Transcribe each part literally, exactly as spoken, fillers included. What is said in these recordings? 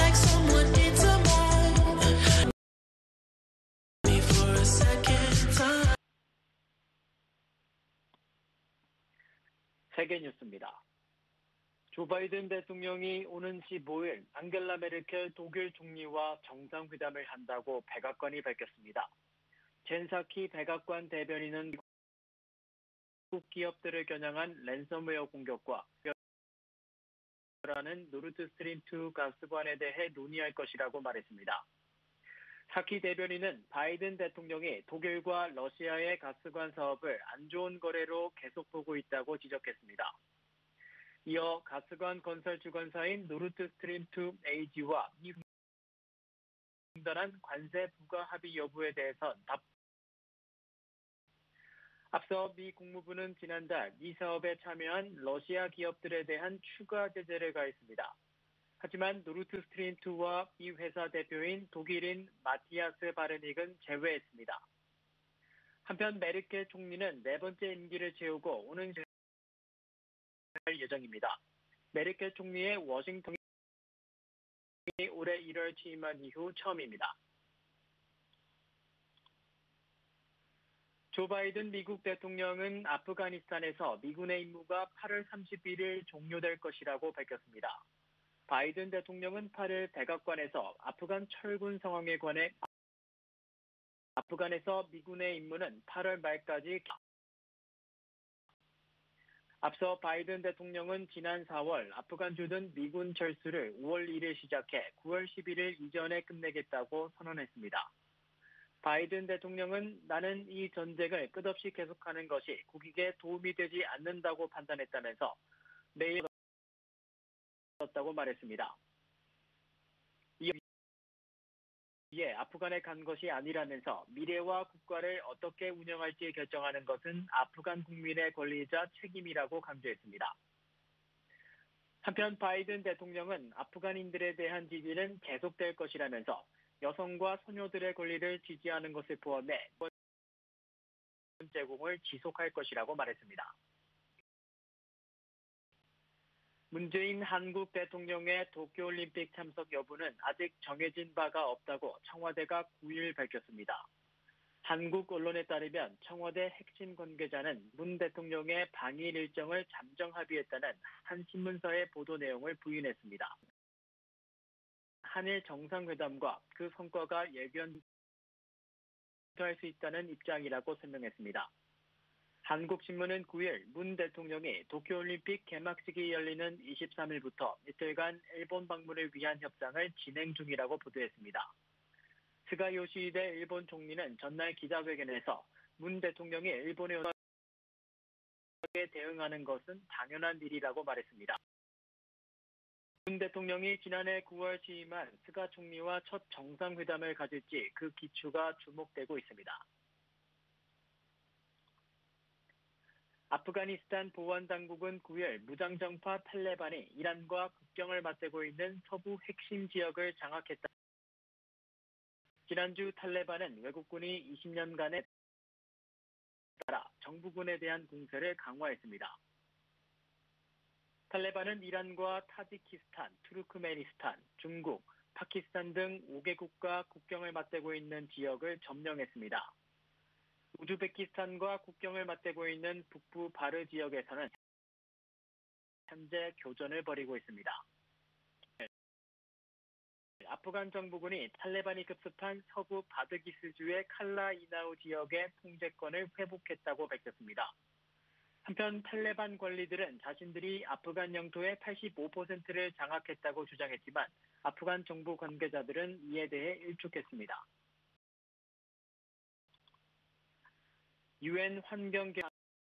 like someone into mine. Me for a second time. 세계 뉴스입니다. 조 바이든 대통령이 오는 십오일 앙겔라 메르켈 독일 총리와 정상회담을 한다고 백악관이 밝혔습니다. 젠사키 백악관 대변인은 미국 기업들을 겨냥한 랜섬웨어 공격과 라는 노르드스트림 투 가스관에 대해 논의할 것이라고 말했습니다. 사키 대변인은 바이든 대통령이 독일과 러시아의 가스관 사업을 안 좋은 거래로 계속 보고 있다고 지적했습니다. 이어 가스관 건설 주관사인 노르드스트림 투 에이지와 이 중단한 관세 부과 합의 여부에 대해선 답. 앞서 미 국무부는 지난달 이 사업에 참여한 러시아 기업들에 대한 추가 제재를 가했습니다. 하지만 노르드스트림 투와 이 회사 대표인 독일인 마티아스 바르닉은 제외했습니다. 한편 메르켈 총리는 네 번째 임기를 채우고 오는 할 예정입니다. 메르켈 총리의 워싱턴이 올해 일월 취임한 이후 처음입니다. 조 바이든 미국 대통령은 아프가니스탄에서 미군의 임무가 팔월 삼십일일 종료될 것이라고 밝혔습니다. 바이든 대통령은 팔일 백악관에서 아프간 철군 상황에 관해 아프간에서 미군의 임무는 팔월 말까지 앞서 바이든 대통령은 지난 사월 아프간 주둔 미군 철수를 오월 일일 시작해 구월 십일일 이전에 끝내겠다고 선언했습니다. 바이든 대통령은 나는 이 전쟁을 끝없이 계속하는 것이 국익에 도움이 되지 않는다고 판단했다면서 매일 다고 말했습니다. 이에 아프간에 간 것이 아니라면서 미래와 국가를 어떻게 운영할지 결정하는 것은 아프간 국민의 권리이자 책임이라고 강조했습니다. 한편 바이든 대통령은 아프간인들에 대한 지지는 계속될 것이라면서 여성과 소녀들의 권리를 지지하는 것을 포함해 제공을 지속할 것이라고 말했습니다. 문재인 한국 대통령의 도쿄올림픽 참석 여부는 아직 정해진 바가 없다고 청와대가 구일 밝혔습니다. 한국 언론에 따르면 청와대 핵심 관계자는 문 대통령의 방일 일정을 잠정 합의했다는 한 신문사의 보도 내용을 부인했습니다. 한일 정상회담과 그 성과가 예견할 수 있다는 입장이라고 설명했습니다. 한국신문은 구일 문 대통령이 도쿄올림픽 개막식이 열리는 이십삼일부터 이틀간 일본 방문을 위한 협상을 진행 중이라고 보도했습니다. 스가 요시히데 일본 총리는 전날 기자회견에서 문 대통령이 일본에 오게 대응하는 것은 당연한 일이라고 말했습니다. 문 대통령이 지난해 구월 취임한 스가 총리와 첫 정상회담을 가질지 그 기추가 주목되고 있습니다. 아프가니스탄 보안당국은 구일 무장정파 탈레반이 이란과 국경을 맞대고 있는 서부 핵심 지역을 장악했다. 지난주 탈레반은 외국군이 이십 년간에 따라 정부군에 대한 공세를 강화했습니다. 탈레반은 이란과 타지키스탄, 투르크메니스탄, 중국, 파키스탄 등 오 개국과 국경을 맞대고 있는 지역을 점령했습니다. 우즈베키스탄과 국경을 맞대고 있는 북부 바르 지역에서는 현재 교전을 벌이고 있습니다. 아프간 정부군이 탈레반이 급습한 서부 바드기스주의 칼라 이나우 지역의 통제권을 회복했다고 밝혔습니다. 한편 탈레반 관리들은 자신들이 아프간 영토의 팔십오 퍼센트를 장악했다고 주장했지만 아프간 정부 관계자들은 이에 대해 일축했습니다. 유엔 환경개발사무총장은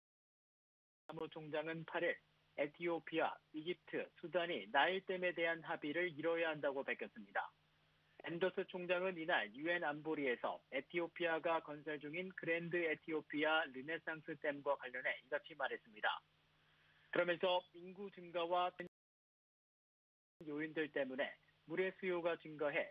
팔일 에티오피아, 이집트, 수단이 나일댐에 대한 합의를 이뤄야 한다고 밝혔습니다. 앤더스 총장은 이날 유엔 안보리에서 에티오피아가 건설 중인 그랜드 에티오피아 르네상스 댐과 관련해 이같이 말했습니다. 그러면서 인구 증가와 요인들 때문에 물의 수요가 증가해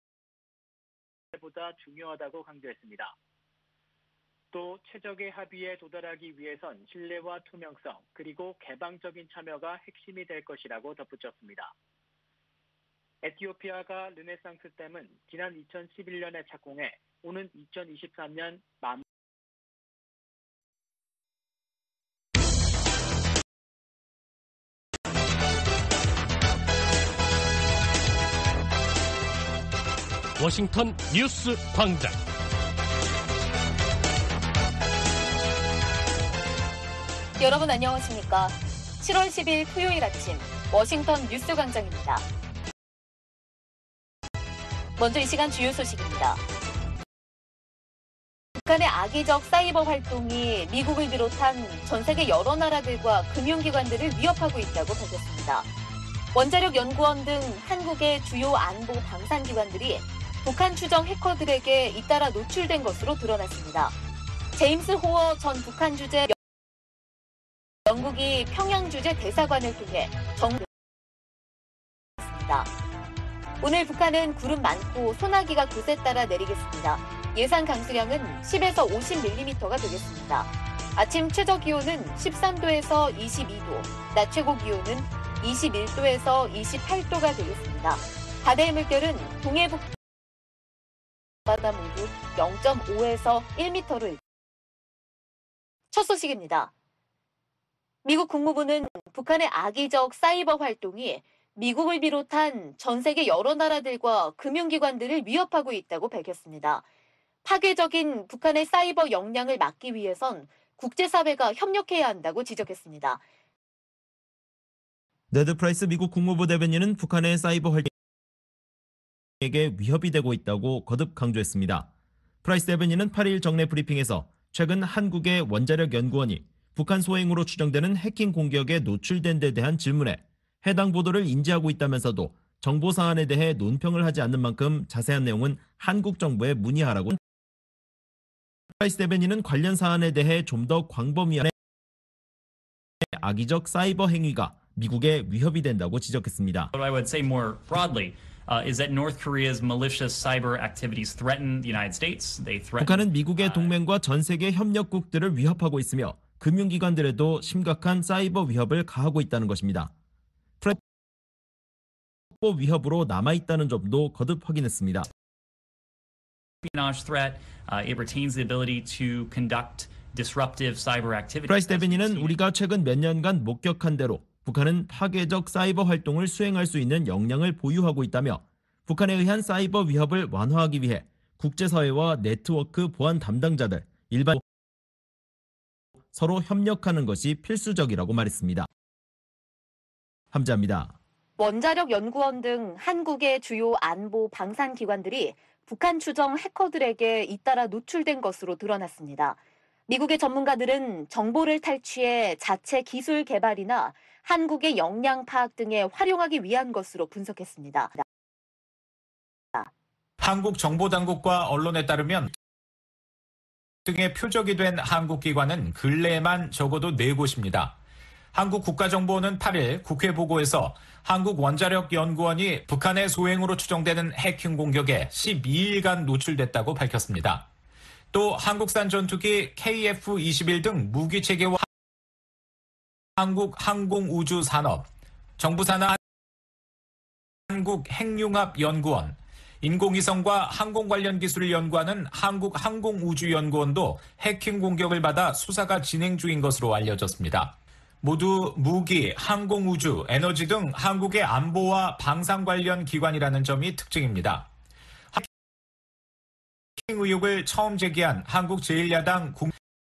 보다 중요하다고 강조했습니다. 또 최적의 합의에 도달하기 위해선 신뢰와 투명성 그리고 개방적인 참여가 핵심이 될 것이라고 덧붙였습니다. 에티오피아가 르네상스 댐은 지난 이천십일 년에 착공해 오는 이천이십삼 년 마무 워싱턴 뉴스 광장. 여러분 안녕하십니까? 칠월 십일 토요일 아침 워싱턴 뉴스 광장입니다. 먼저 이 시간 주요 소식입니다. 북한의 악의적 사이버 활동이 미국을 비롯한 전 세계 여러 나라들과 금융기관들을 위협하고 있다고 밝혔습니다. 원자력 연구원 등 한국의 주요 안보 방산기관들이 북한 추정 해커들에게 잇따라 노출된 것으로 드러났습니다. 제임스 호어 전 북한 주재 영국이 평양 주재 대사관을 통해 정리했습니다. 오늘 북한은 구름 많고 소나기가 곳에 따라 내리겠습니다. 예상 강수량은 십에서 오십 밀리미터가 되겠습니다. 아침 최저 기온은 십삼 도에서 이십이 도, 낮 최고 기온은 이십일 도에서 이십팔 도가 되겠습니다. 바다의 물결은 동해북 바다 모두 영 점 오에서 일 미터로. 첫 소식입니다. 미국 국무부는 북한의 악의적 사이버 활동이 미국을 비롯한 전 세계 여러 나라들과 금융기관들을 위협하고 있다고 밝혔습니다. 파괴적인 북한의 사이버 역량을 막기 위해선 국제사회가 협력해야 한다고 지적했습니다. 네드 프라이스 미국 국무부 대변인은 북한의 사이버 활동에게 위협이 되고 있다고 거듭 강조했습니다. 프라이스 대변인은 팔 일 정례 브리핑에서 최근 한국의 원자력 연구원이 북한 소행으로 추정되는 해킹 공격에 노출된 데 대한 질문에 해당 보도를 인지하고 있다면서도 정보 사안에 대해 논평을 하지 않는 만큼 자세한 내용은 한국 정부에 문의하라고. 프라이스 대변인은 관련 사안에 대해 좀 더 광범위한 악의적 사이버 행위가 미국에 위협이 된다고 지적했습니다. What I would say more broadly uh, is that North Korea's malicious cyber activities threaten the United States. They threaten. 북한은 미국의 동맹과 전 세계 협력국들을 위협하고 있으며 금융기관들에도 심각한 사이버 위협을 가하고 있다는 것입니다. 프라이스 위협으로 남아있다는 점도 거듭 확인했습니다. Espionage threat. Uh, it retains the ability to conduct disruptive cyber activities. 프라이스 대변인은 우리가 최근 몇 년간 목격한 대로 북한은 파괴적 사이버 활동을 수행할 수 있는 역량을 보유하고 있다며 북한에 의한 사이버 위협을 완화하기 위해 국제사회와 네트워크 보안 담당자들, 일반 서로 협력하는 것이 필수적이라고 말했습니다. 함자입니다. 원자력 연구원 등 한국의 주요 안보 방산기관들이 북한 추정 해커들에게 잇따라 노출된 것으로 드러났습니다. 미국의 전문가들은 정보를 탈취해 자체 기술 개발이나 한국의 역량 파악 등에 활용하기 위한 것으로 분석했습니다. 한국 정보당국과 언론에 따르면 등의 표적이 된 한국 기관은 근래에만 적어도 네 곳입니다. 한국 국가정보원은 팔 일 국회 보고에서 한국원자력연구원이 북한의 소행으로 추정되는 해킹 공격에 십이 일간 노출됐다고 밝혔습니다. 또 한국산 전투기 케이에프 이십일 등 무기체계와 한국항공우주산업, 정부산하 한국핵융합연구원, 인공위성과 항공 관련 기술을 연구하는 한국항공우주연구원도 해킹 공격을 받아 수사가 진행 중인 것으로 알려졌습니다. 모두 무기, 항공우주, 에너지 등 한국의 안보와 방산 관련 기관이라는 점이 특징입니다. 해킹 의혹을 처음 제기한 한국 제일 야당 국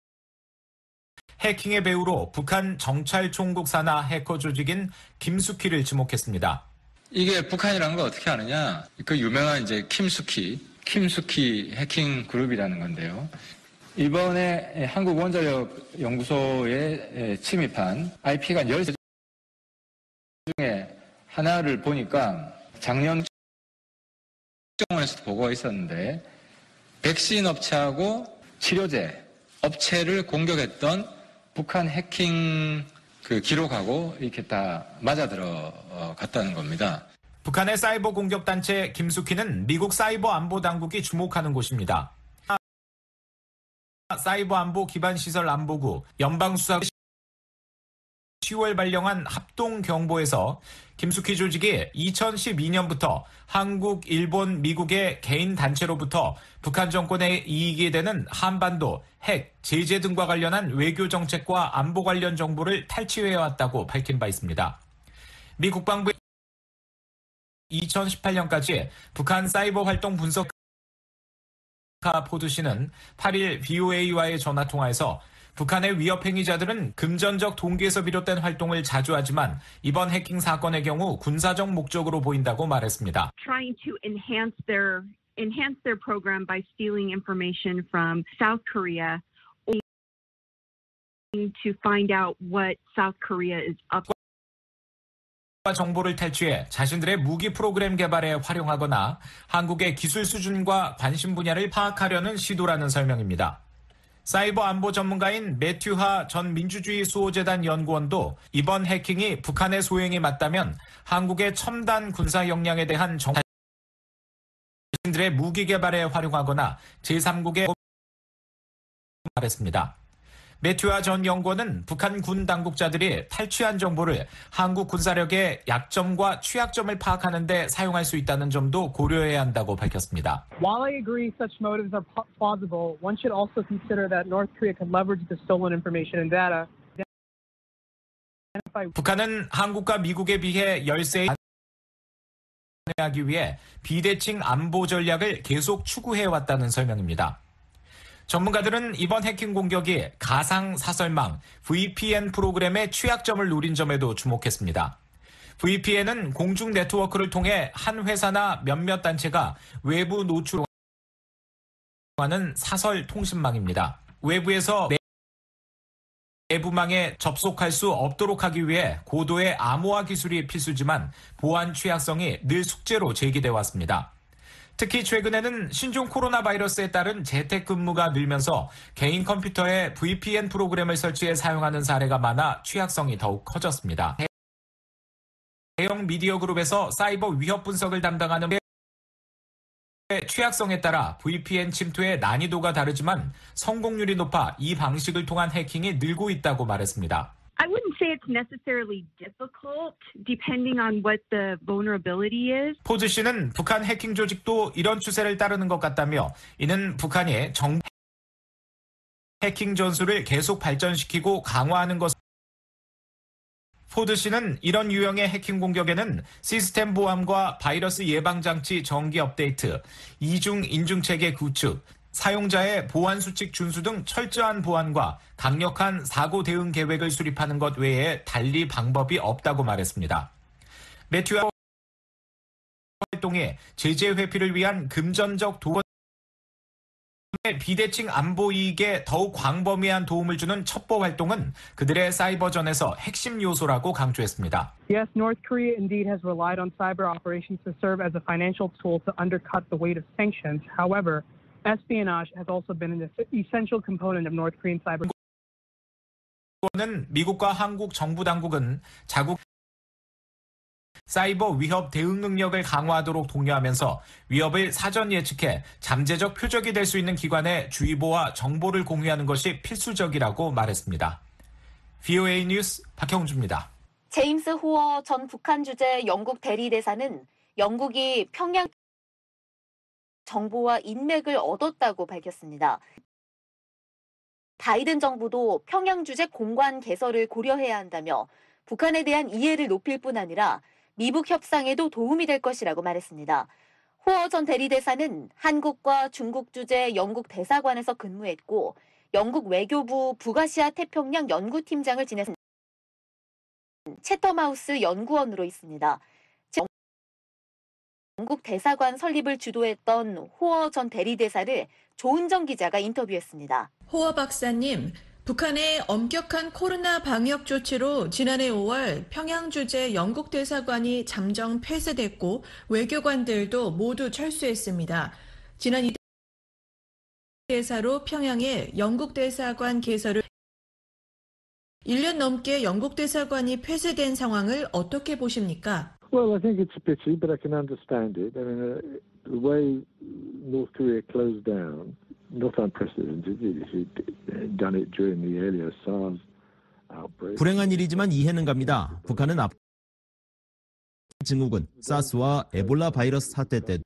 해킹의 배우로 북한 정찰총국 산하 해커 조직인 김숙희를 지목했습니다. 이게 북한이라는 걸 어떻게 아느냐? 그 유명한 이제 킴수키, 킴수키 해킹 그룹이라는 건데요. 이번에 한국원자력연구소에 침입한 아이피가 열세 중에 하나를 보니까 작년 국정원에서도 보고가 있었는데 백신 업체하고 치료제 업체를 공격했던 북한 해킹 그 기록하고 이렇게 다 맞아들어 갔다는 겁니다. 북한의 사이버 공격 단체 김숙희는 미국 사이버 안보 당국이 주목하는 곳입니다. 사이버 안보 기반 시설 안보구 연방수사 시월 발령한 합동경보에서 김숙희 조직이 이천십이 년부터 한국, 일본, 미국의 개인 단체로부터 북한 정권의 이익이 되는 한반도, 핵, 제재 등과 관련한 외교 정책과 안보 관련 정보를 탈취해왔다고 밝힌 바 있습니다. 미 국방부의 이천십팔 년까지 북한 사이버 활동 분석 포드 씨는 팔 일 브이오에이와의 전화통화에서 북한의 위협 행위자들은 금전적 동기에서 비롯된 활동을 자주 하지만 이번 해킹 사건의 경우 군사적 목적으로 보인다고 말했습니다. Trying to enhance their enhance their program by stealing information from South Korea to find out what South Korea is up. 정보를 탈취해 자신들의 무기 프로그램 개발에 활용하거나 한국의 기술 수준과 관심 분야를 파악하려는 시도라는 설명입니다. 사이버 안보 전문가인 매튜하 전 민주주의 수호재단 연구원도 이번 해킹이 북한의 소행이 맞다면 한국의 첨단 군사 역량에 대한 정... 자신들의 무기 개발에 활용하거나 제삼국에 말했습니다. 매튜아 전 연구원은 북한 군 당국자들이 탈취한 정보를 한국 군사력의 약점과 취약점을 파악하는 데 사용할 수 있다는 점도 고려해야 한다고 밝혔습니다. While I agree such motives are plausible, one should also consider that North Korea could leverage the stolen information and data. 북한은 한국과 미국에 비해 열세에 하기 위해 비대칭 안보 전략을 계속 추구해왔다는 설명입니다. 전문가들은 이번 해킹 공격이 가상 사설망 브이피엔 프로그램의 취약점을 노린 점에도 주목했습니다. 브이피엔은 공중 네트워크를 통해 한 회사나 몇몇 단체가 외부 노출하는 사설 통신망입니다. 외부에서 내부망에 접속할 수 없도록 하기 위해 고도의 암호화 기술이 필수지만 보안 취약성이 늘 숙제로 제기돼 왔습니다. 특히 최근에는 신종 코로나 바이러스에 따른 재택근무가 늘면서 개인 컴퓨터에 브이피엔 프로그램을 설치해 사용하는 사례가 많아 취약성이 더욱 커졌습니다. 대형 미디어 그룹에서 사이버 위협 분석을 담당하는 취약성에 따라 브이피엔 침투의 난이도가 다르지만 성공률이 높아 이 방식을 통한 해킹이 늘고 있다고 말했습니다. I wouldn't say it's necessarily difficult, depending on what the vulnerability is. 포즈 씨는 북한 해킹 조직도 이런 추세를 따르는 것 같다며 이는 북한이 정 해킹 전술을 계속 발전시키고 강화하는 것. 포드 씨는 이런 유형의 해킹 공격에는 시스템 보안과 바이러스 예방 장치 정기 업데이트, 이중 인증 체계 구축, 사용자의 보안 수칙 준수 등 철저한 보안과 강력한 사고 대응 계획을 수립하는 것 외에 달리 방법이 없다고 말했습니다. 매튜아 활동에 제재 회피를 위한 금전적 도움의 비대칭 안보 이익에 더욱 광범위한 도움을 주는 첩보 활동은 그들의 사이버전에서 핵심 요소라고 강조했습니다. Yes, North Korea indeed has relied on cyber operations to serve as a financial tool to undercut the weight of sanctions. However, espionage has also been an essential component of North Korean cyber. 미국과 한국 정부 당국은 자국 사이버 위협 대응 능력을 강화하도록 독려하면서 위협을 사전 예측해 잠재적 표적이 될 수 있는 기관의 주의보와 정보를 공유하는 것이 필수적이라고 말했습니다. 브이오에이 뉴스 박형주입니다. 제임스 호어 전 북한 주재 영국 대리대사는 영국이 평양 정보와 인맥을 얻었다고 밝혔습니다. 바이든 정부도 평양 주재 공관 개설을 고려해야 한다며 북한에 대한 이해를 높일 뿐 아니라 미북 협상에도 도움이 될 것이라고 말했습니다. 호어 전 대리대사는 한국과 중국 주재 영국 대사관에서 근무했고 영국 외교부 북아시아 태평양 연구팀장을 지냈습니다. 채텀하우스 연구원으로 있습니다. 영국 대사관 설립을 주도했던 호어 전 대리대사를 조은정 기자가 인터뷰했습니다. 호어 박사님, 북한의 엄격한 코로나 방역 조치로 지난해 오월 평양 주재 영국 대사관이 잠정 폐쇄됐고 외교관들도 모두 철수했습니다. 지난 이 대사로 평양에 영국 대사관 개설을 일 년 넘게 영국 대사관이 폐쇄된 상황을 어떻게 보십니까? Well, I think it's a pity, but I can understand it. I mean, uh, the way North Korea closed down, not unprecedented. It had done it during the earlier SARS outbreak. 불행한 일이지만 이해는 갑니다. 북한은 앞 증후군 사스와 에볼라 바이러스 사태 때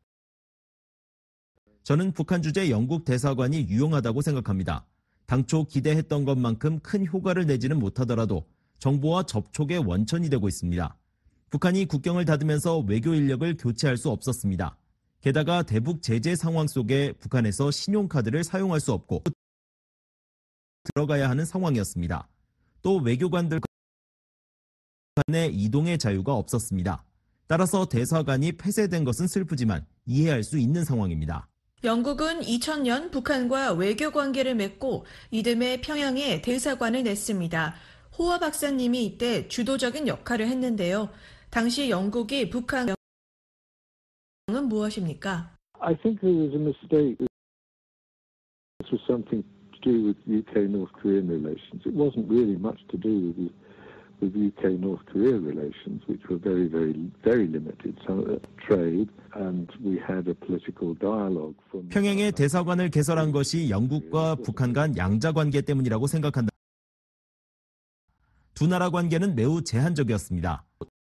저는 북한 주재 영국 대사관이 유용하다고 생각합니다. 당초 기대했던 것만큼 큰 효과를 내지는 못하더라도 정보와 접촉의 원천이 되고 있습니다. 북한이 국경을 닫으면서 외교 인력을 교체할 수 없었습니다. 게다가 대북 제재 상황 속에 북한에서 신용카드를 사용할 수 없고 들어가야 하는 상황이었습니다. 또 외교관들 간의 이동의 자유가 없었습니다. 따라서 대사관이 폐쇄된 것은 슬프지만 이해할 수 있는 상황입니다. 영국은 이천 년 북한과 외교 관계를 맺고 이듬해 평양에 대사관을 냈습니다. 호화 박사님이 이때 주도적인 역할을 했는데요. 당시 영국이 북한은 무엇입니까? I think there was a mistake. This was something to do with U K-North Korean relations. It wasn't really much to do with, with U K-North Korea relations, which were very, very, very limited. Some uh, trade, and we had a political dialogue. From 평양에 대사관을 개설한 것이 영국과 북한 간 양자 관계 때문이라고 생각한다. 두 나라 관계는 매우 제한적이었습니다.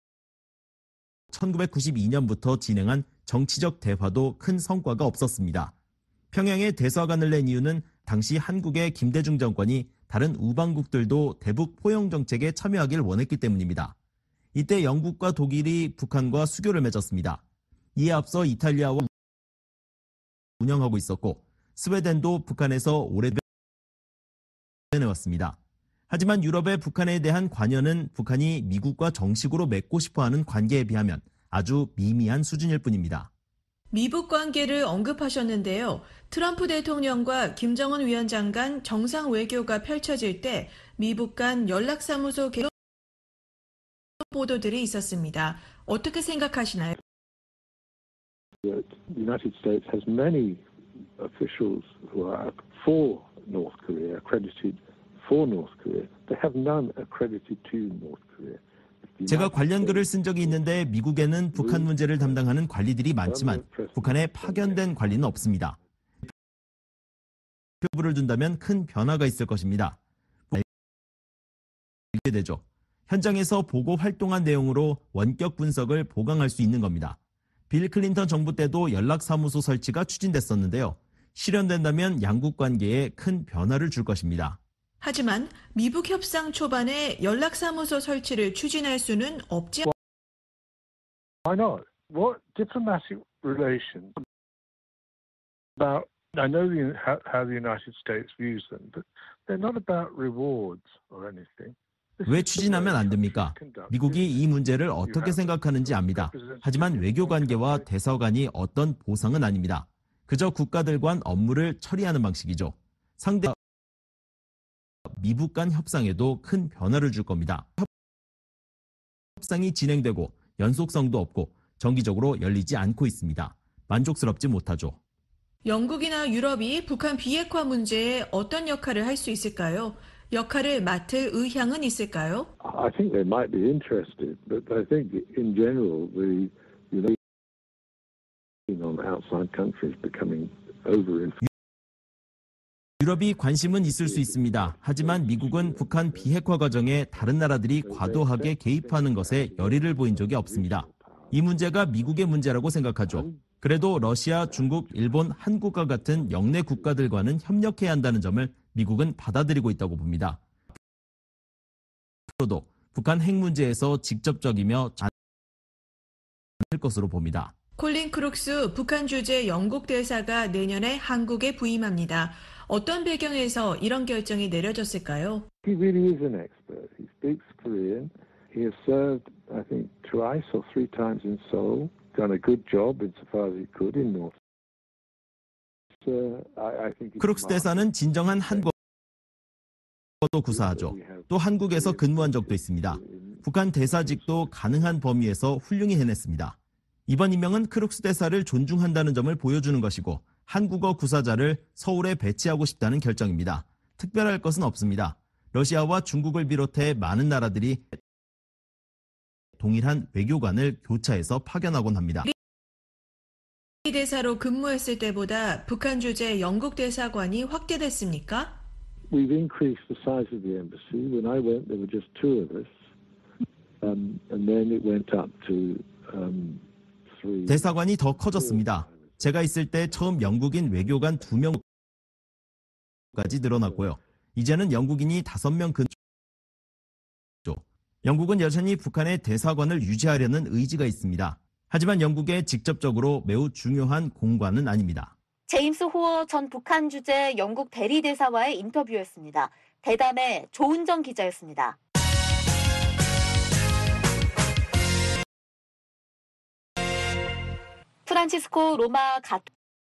천구백구십이 년부터 진행한 정치적 대화도 큰 성과가 없었습니다. 평양에 대사관을 낸 이유는 당시 한국의 김대중 정권이 다른 우방국들도 대북 포용 정책에 참여하길 원했기 때문입니다. 이때 영국과 독일이 북한과 수교를 맺었습니다. 이에 앞서 이탈리아와 운영하고 있었고 스웨덴도 북한에서 오래된 해왔습니다. 하지만 유럽의 북한에 대한 관여는 북한이 미국과 정식으로 맺고 싶어하는 관계에 비하면 아주 미미한 수준일 뿐입니다. 미북 관계를 언급하셨는데요. 트럼프 대통령과 김정은 위원장 간 정상 외교가 펼쳐질 때 미북 간 연락사무소 개업 보도들이 있었습니다. 어떻게 생각하시나요? The United States has many officials who are for North Korea, accredited for North Korea. They have none accredited to North Korea. 제가 관련 글을 쓴 적이 있는데 미국에는 북한 문제를 담당하는 관리들이 많지만 북한에 파견된 관리는 없습니다. 표부를 둔다면 큰 변화가 있을 것입니다. 알게 되죠. 현장에서 보고 활동한 내용으로 원격 분석을 보강할 수 있는 겁니다. 빌 클린턴 정부 때도 연락사무소 설치가 추진됐었는데요. 실현된다면 양국 관계에 큰 변화를 줄 것입니다. 하지만 미북 협상 초반에 연락사무소 설치를 추진할 수는 없지 않습니까? Why not? What diplomatic relations about? I know the, how, how the United States views them, but they're not about rewards or anything. 왜 추진하면 안 됩니까? 미국이 이 문제를 어떻게 생각하는지 압니다. 하지만 외교관계와 대사관이 어떤 보상은 아닙니다. 그저 국가들 간 업무를 처리하는 방식이죠. 상대 미북 간 협상에도 큰 변화를 줄 겁니다. 협상이 진행되고 연속성도 없고 정기적으로 열리지 않고 있습니다. 만족스럽지 못하죠. 영국이나 유럽이 북한 비핵화 문제에 어떤 역할을 할 수 있을까요? 역할을 맡을 의향은 있을까요? I think they might be interested, but I think in general the you know on outside countries becoming over. 유럽이 관심은 있을 수 있습니다. 하지만 미국은 북한 비핵화 과정에 다른 나라들이 과도하게 개입하는 것에 열의를 보인 적이 없습니다. 이 문제가 미국의 문제라고 생각하죠. 그래도 러시아, 중국, 일본, 한국과 같은 영내 국가들과는 협력해야 한다는 점을 미국은 받아들이고 있다고 봅니다. 앞으로도 북한 핵 문제에서 직접적이며 않을 것으로 봅니다. 콜린 크룩스 북한 주재 영국 대사가 내년에 한국에 부임합니다. 어떤 배경에서 이런 결정이 내려졌을까요? He really is an expert. He speaks Korean. He has served, I think, twice or three times in Seoul. Done a good job insofar as he could in North. So, I, I think 크룩스 대사는 진정한 한국어도 구사하죠. 또 한국에서 근무한 적도 있습니다. 북한 대사직도 가능한 범위에서 훌륭히 해냈습니다. 이번 임명은 크룩스 대사를 존중한다는 점을 보여주는 것이고 한국어 구사자를 서울에 배치하고 싶다는 결정입니다. 특별할 것은 없습니다. 러시아와 중국을 비롯해 많은 나라들이 동일한 외교관을 교차해서 파견하곤 합니다. 대사로 근무했을 때보다 북한 주재 영국 대사관이 확대됐습니까? we've increased the size of the embassy. When I went, there were just two of us, um, and then it went up to um, three. 대사관이 더 커졌습니다. 제가 있을 때 처음 영국인 외교관 두 명까지 늘어났고요. 이제는 영국인이 다섯 명 근처. 영국은 여전히 북한의 대사관을 유지하려는 의지가 있습니다. 하지만 영국에 직접적으로 매우 중요한 공관은 아닙니다. 제임스 호어 전 북한 주재 영국 대리대사와의 인터뷰였습니다. 대담의 조은정 기자였습니다. 프란치스코 로마 가톨릭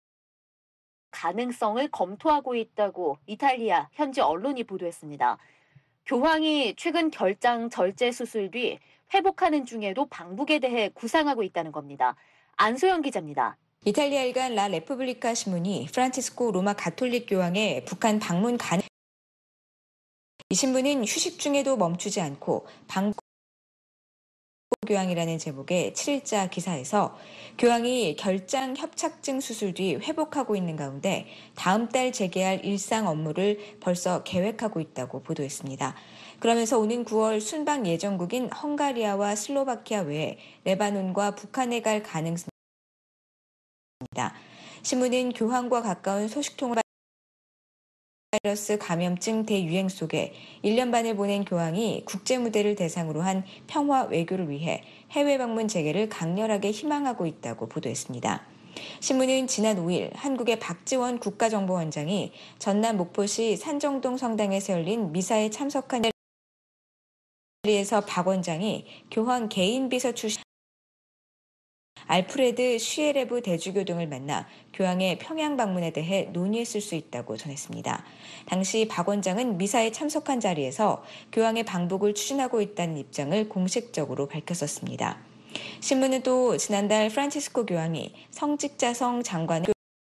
가능성을 검토하고 있다고 이탈리아 현지 언론이 보도했습니다. 교황이 최근 결장 절제 수술 뒤 회복하는 중에도 방북에 대해 구상하고 있다는 겁니다. 안소영 기자입니다. 이탈리아 일간 라 레푸블리카 신문이 프란치스코 로마 가톨릭 교황의 북한 방문 가능 이 신문은 휴식 중에도 멈추지 않고 방북 교황이라는 제목의 칠 일자 기사에서 교황이 결장 협착증 수술 뒤 회복하고 있는 가운데 다음 달 재개할 일상 업무를 벌써 계획하고 있다고 보도했습니다. 그러면서 오는 구월 순방 예정국인 헝가리아와 슬로바키아 외에 레바논과 북한에 갈 가능성입니다. 신문은 교황과 가까운 소식통을 바이러스 감염증 대유행 속에 일 년 반을 보낸 교황이 국제무대를 대상으로 한 평화 외교를 위해 해외 방문 재개를 강렬하게 희망하고 있다고 보도했습니다. 신문은 지난 오 일 한국의 박지원 국가정보원장이 전남 목포시 산정동 성당에서 열린 미사에 참석한 자리에서 박 원장이 교황 개인 비서 출신 알프레드 슈에레브 대주교 등을 만나 교황의 평양 방문에 대해 논의했을 수 있다고 전했습니다. 당시 박 원장은 미사에 참석한 자리에서 교황의 방북을 추진하고 있다는 입장을 공식적으로 밝혔었습니다. 신문은 또 지난달 프란치스코 교황이 성직자성 장관을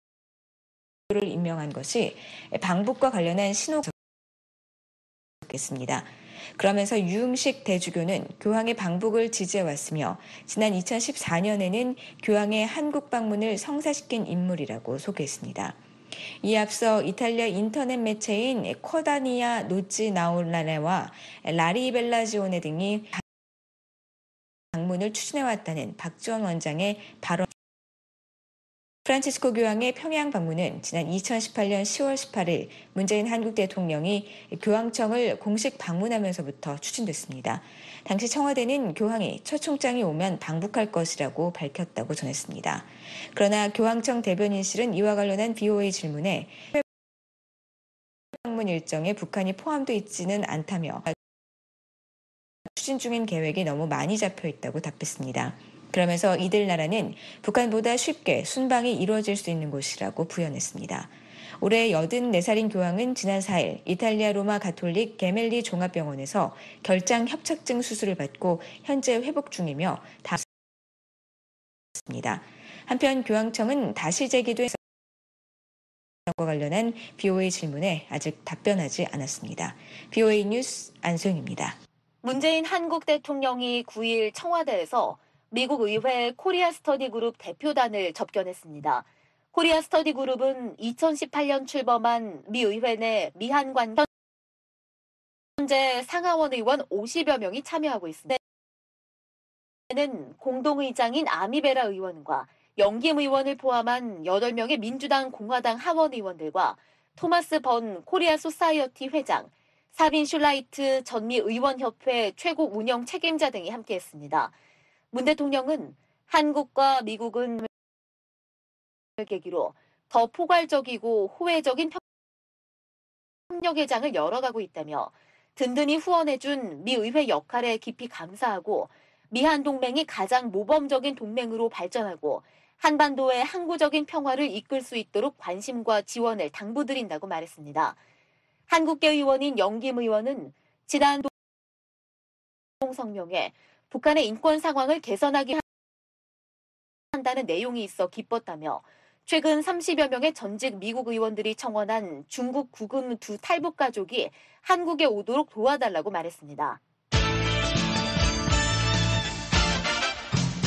임명한 것이 방북과 관련한 신호가 있습니다. 그러면서 유흥식 대주교는 교황의 방북을 지지해왔으며 지난 이천십사 년에는 교황의 한국 방문을 성사시킨 인물이라고 소개했습니다. 이에 앞서 이탈리아 인터넷 매체인 코다니아 노치 나올라네와 라리 벨라지오네 등이 방문을 추진해왔다는 박지원 원장의 발언. 프란치스코 교황의 평양 방문은 지난 이천십팔 년 시월 십팔 일 문재인 한국 대통령이 교황청을 공식 방문하면서부터 추진됐습니다. 당시 청와대는 교황이 첫 총장이 오면 방북할 것이라고 밝혔다고 전했습니다. 그러나 교황청 대변인실은 이와 관련한 비오에이 질문에 방문 일정에 북한이 포함되어 있지는 않다며 추진 중인 계획이 너무 많이 잡혀 있다고 답했습니다. 그러면서 이들 나라는 북한보다 쉽게 순방이 이루어질 수 있는 곳이라고 부연했습니다. 올해 여든네 살인 교황은 지난 사 일 이탈리아 로마 가톨릭 게멜리 종합병원에서 결장 협착증 수술을 받고 현재 회복 중이며 다습니다. 한편 교황청은 다시 재기된 과 관련한 비오에이 질문에 아직 답변하지 않았습니다. 비오에이 뉴스 안소영입니다. 문재인 한국 대통령이 구 일 청와대에서 미국 의회 코리아 스터디 그룹 대표단을 접견했습니다. 코리아 스터디 그룹은 이천십팔 년 출범한 미 의회 내 미한 관계 현재 상하원 의원 오십여 명이 참여하고 있습니다. 는 공동의장인 아미베라 의원과 영김 의원을 포함한 여덟 명의 민주당 공화당 하원 의원들과 토마스 번 코리아 소사이어티 회장, 사빈 슐라이트 전미 의원협회 최고 운영 책임자 등이 함께했습니다. 문 대통령은 한국과 미국은 계기로 더 포괄적이고 호혜적인 협력의 장을 열어가고 있다며 든든히 후원해준 미 의회 역할에 깊이 감사하고 미한 동맹이 가장 모범적인 동맹으로 발전하고 한반도의 항구적인 평화를 이끌 수 있도록 관심과 지원을 당부드린다고 말했습니다. 한국계 의원인 영김 의원은 지난 성명에 북한의 인권 상황을 개선하기 한다는 내용이 있어 기뻤다며 최근 삼십여 명의 전직 미국 의원들이 청원한 중국 구금 두 탈북 가족이 한국에 오도록 도와달라고 말했습니다.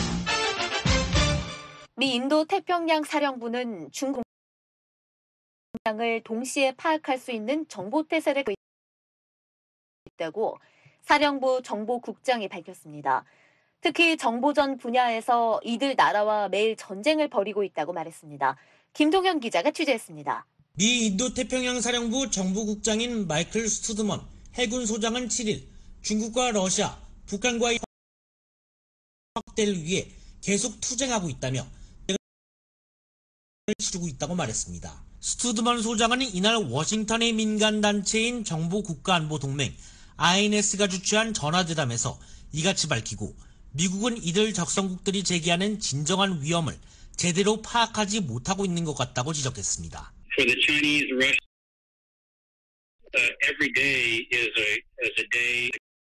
미 인도 태평양 사령부는 중국 을 동시에 파악할 수 있는 정보태세를 있다고 사령부 정보국장이 밝혔습니다. 특히 정보전 분야에서 이들 나라와 매일 전쟁을 벌이고 있다고 말했습니다. 김동현 기자가 취재했습니다. 미 인도태평양 사령부 정보국장인 마이클 스투드먼 해군 소장은 칠 일 중국과 러시아, 북한과의 확대를 위해 계속 투쟁하고 있다며 치르고 있다고 말했습니다. 스투드먼 소장은 이날 워싱턴의 민간단체인 정보국가안보동맹 아이엔에스가 주최한 전화대담에서 이같이 밝히고 미국은 이들 적성국들이 제기하는 진정한 위험을 제대로 파악하지 못하고 있는 것 같다고 지적했습니다. For the Chinese, Russia, uh, every day is a, is a day.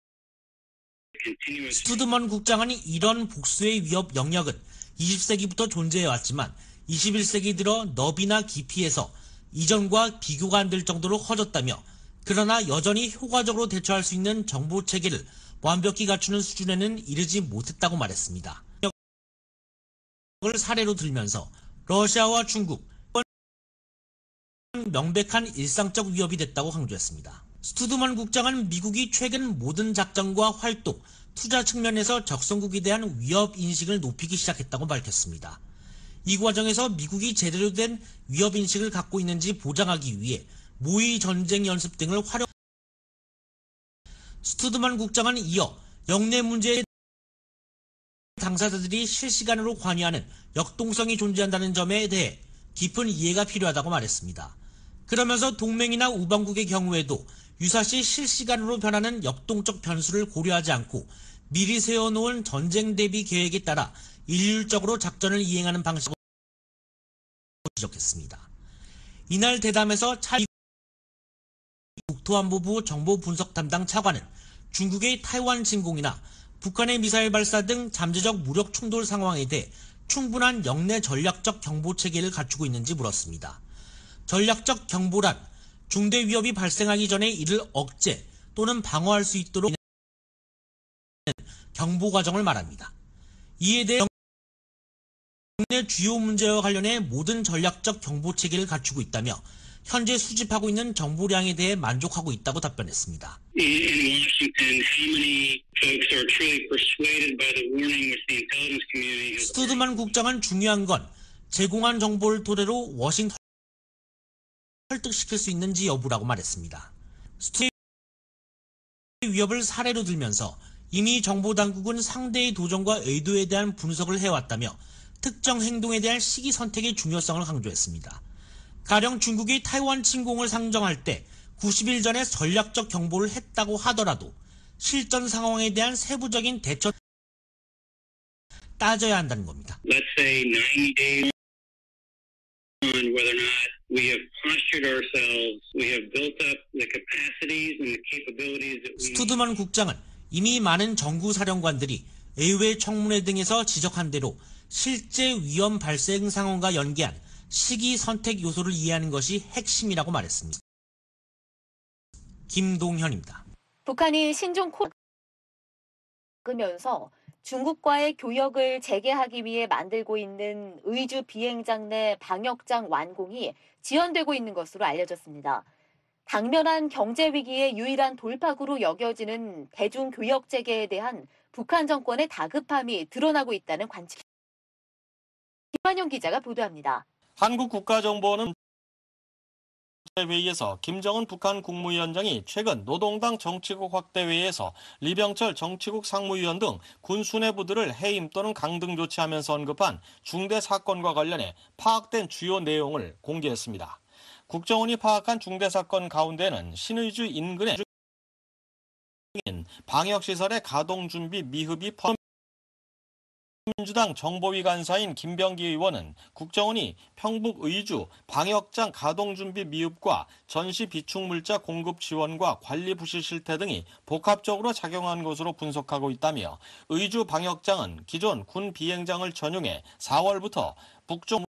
스투드먼 국장은 이런 복수의 위협 영역은 이십 세기부터 존재해왔지만 이십일 세기 들어 너비나 깊이에서 이전과 비교가 안 될 정도로 커졌다며 그러나 여전히 효과적으로 대처할 수 있는 정보 체계를 완벽히 갖추는 수준에는 이르지 못했다고 말했습니다. 을 사례로 들면서 러시아와 중국 명백한 일상적 위협이 됐다고 강조했습니다. 스투드먼 국장은 미국이 최근 모든 작전과 활동, 투자 측면에서 적성국에 대한 위협 인식을 높이기 시작했다고 밝혔습니다. 이 과정에서 미국이 제대로 된 위협 인식을 갖고 있는지 보장하기 위해 모의 전쟁 연습 등을 활용. 스투드먼 국장은 이어 영내 문제에 당사자들이 실시간으로 관여하는 역동성이 존재한다는 점에 대해 깊은 이해가 필요하다고 말했습니다. 그러면서 동맹이나 우방국의 경우에도 유사시 실시간으로 변하는 역동적 변수를 고려하지 않고 미리 세워놓은 전쟁 대비 계획에 따라 일률적으로 작전을 이행하는 방식을 지적했습니다. 이날 대담에서 차 국토안보부 정보분석 담당 차관은 중국의 타이완 침공이나 북한의 미사일 발사 등 잠재적 무력 충돌 상황에 대해 충분한 영내 전략적 경보 체계를 갖추고 있는지 물었습니다. 전략적 경보란 중대 위협이 발생하기 전에 이를 억제 또는 방어할 수 있도록 경보 과정을 말합니다. 이에 대해 국내 주요 문제와 관련해 모든 전략적 경보 체계를 갖추고 있다며 현재 수집하고 있는 정보량에 대해 만족하고 있다고 답변했습니다. 스투드만 국장은 중요한 건 제공한 정보를 토대로 워싱턴을 설득시킬 수 있는지 여부라고 말했습니다. 스투의 위협을 사례로 들면서 이미 정보당국은 상대의 도전과 의도에 대한 분석을 해왔다며 특정 행동에 대한 시기 선택의 중요성을 강조했습니다. 가령 중국이 타이완 침공을 상정할 때 구십 일 전에 전략적 경보를 했다고 하더라도 실전 상황에 대한 세부적인 대처 따져야 한다는 겁니다. Let's say ninety days on whether or not we have postured ourselves, we have built up the capacities and the capabilities that we 스투드먼 국장은 이미 많은 정구 사령관들이 의회 청문회 등에서 지적한 대로 실제 위험 발생 상황과 연계한 시기 선택 요소를 이해하는 것이 핵심이라고 말했습니다. 김동현입니다. 북한이 신종 코로나면서 중국과의 교역을 재개하기 위해 만들고 있는 의주 비행장 내 방역장 완공이 지연되고 있는 것으로 알려졌습니다. 당면한 경제 위기의 유일한 돌파구로 여겨지는 대중 교역 재개에 대한 북한 정권의 다급함이 드러나고 있다는 관측. 김환영 기자가 보도합니다. 한국국가정보원은 회의에서 김정은 북한 국무위원장이 최근 노동당 정치국 확대회의에서 리병철 정치국 상무위원 등 군 수뇌부들을 해임 또는 강등 조치하면서 언급한 중대 사건과 관련해 파악된 주요 내용을 공개했습니다. 국정원이 파악한 중대 사건 가운데는 신의주 인근의 방역시설의 가동준비 미흡이 포함. 민주당 정보위 간사인 김병기 의원은 국정원이 평북 의주 방역장 가동준비 미흡과 전시 비축물자 공급 지원과 관리 부실 실태 등이 복합적으로 작용한 것으로 분석하고 있다며 의주 방역장은 기존 군 비행장을 전용해 사월부터 북쪽으로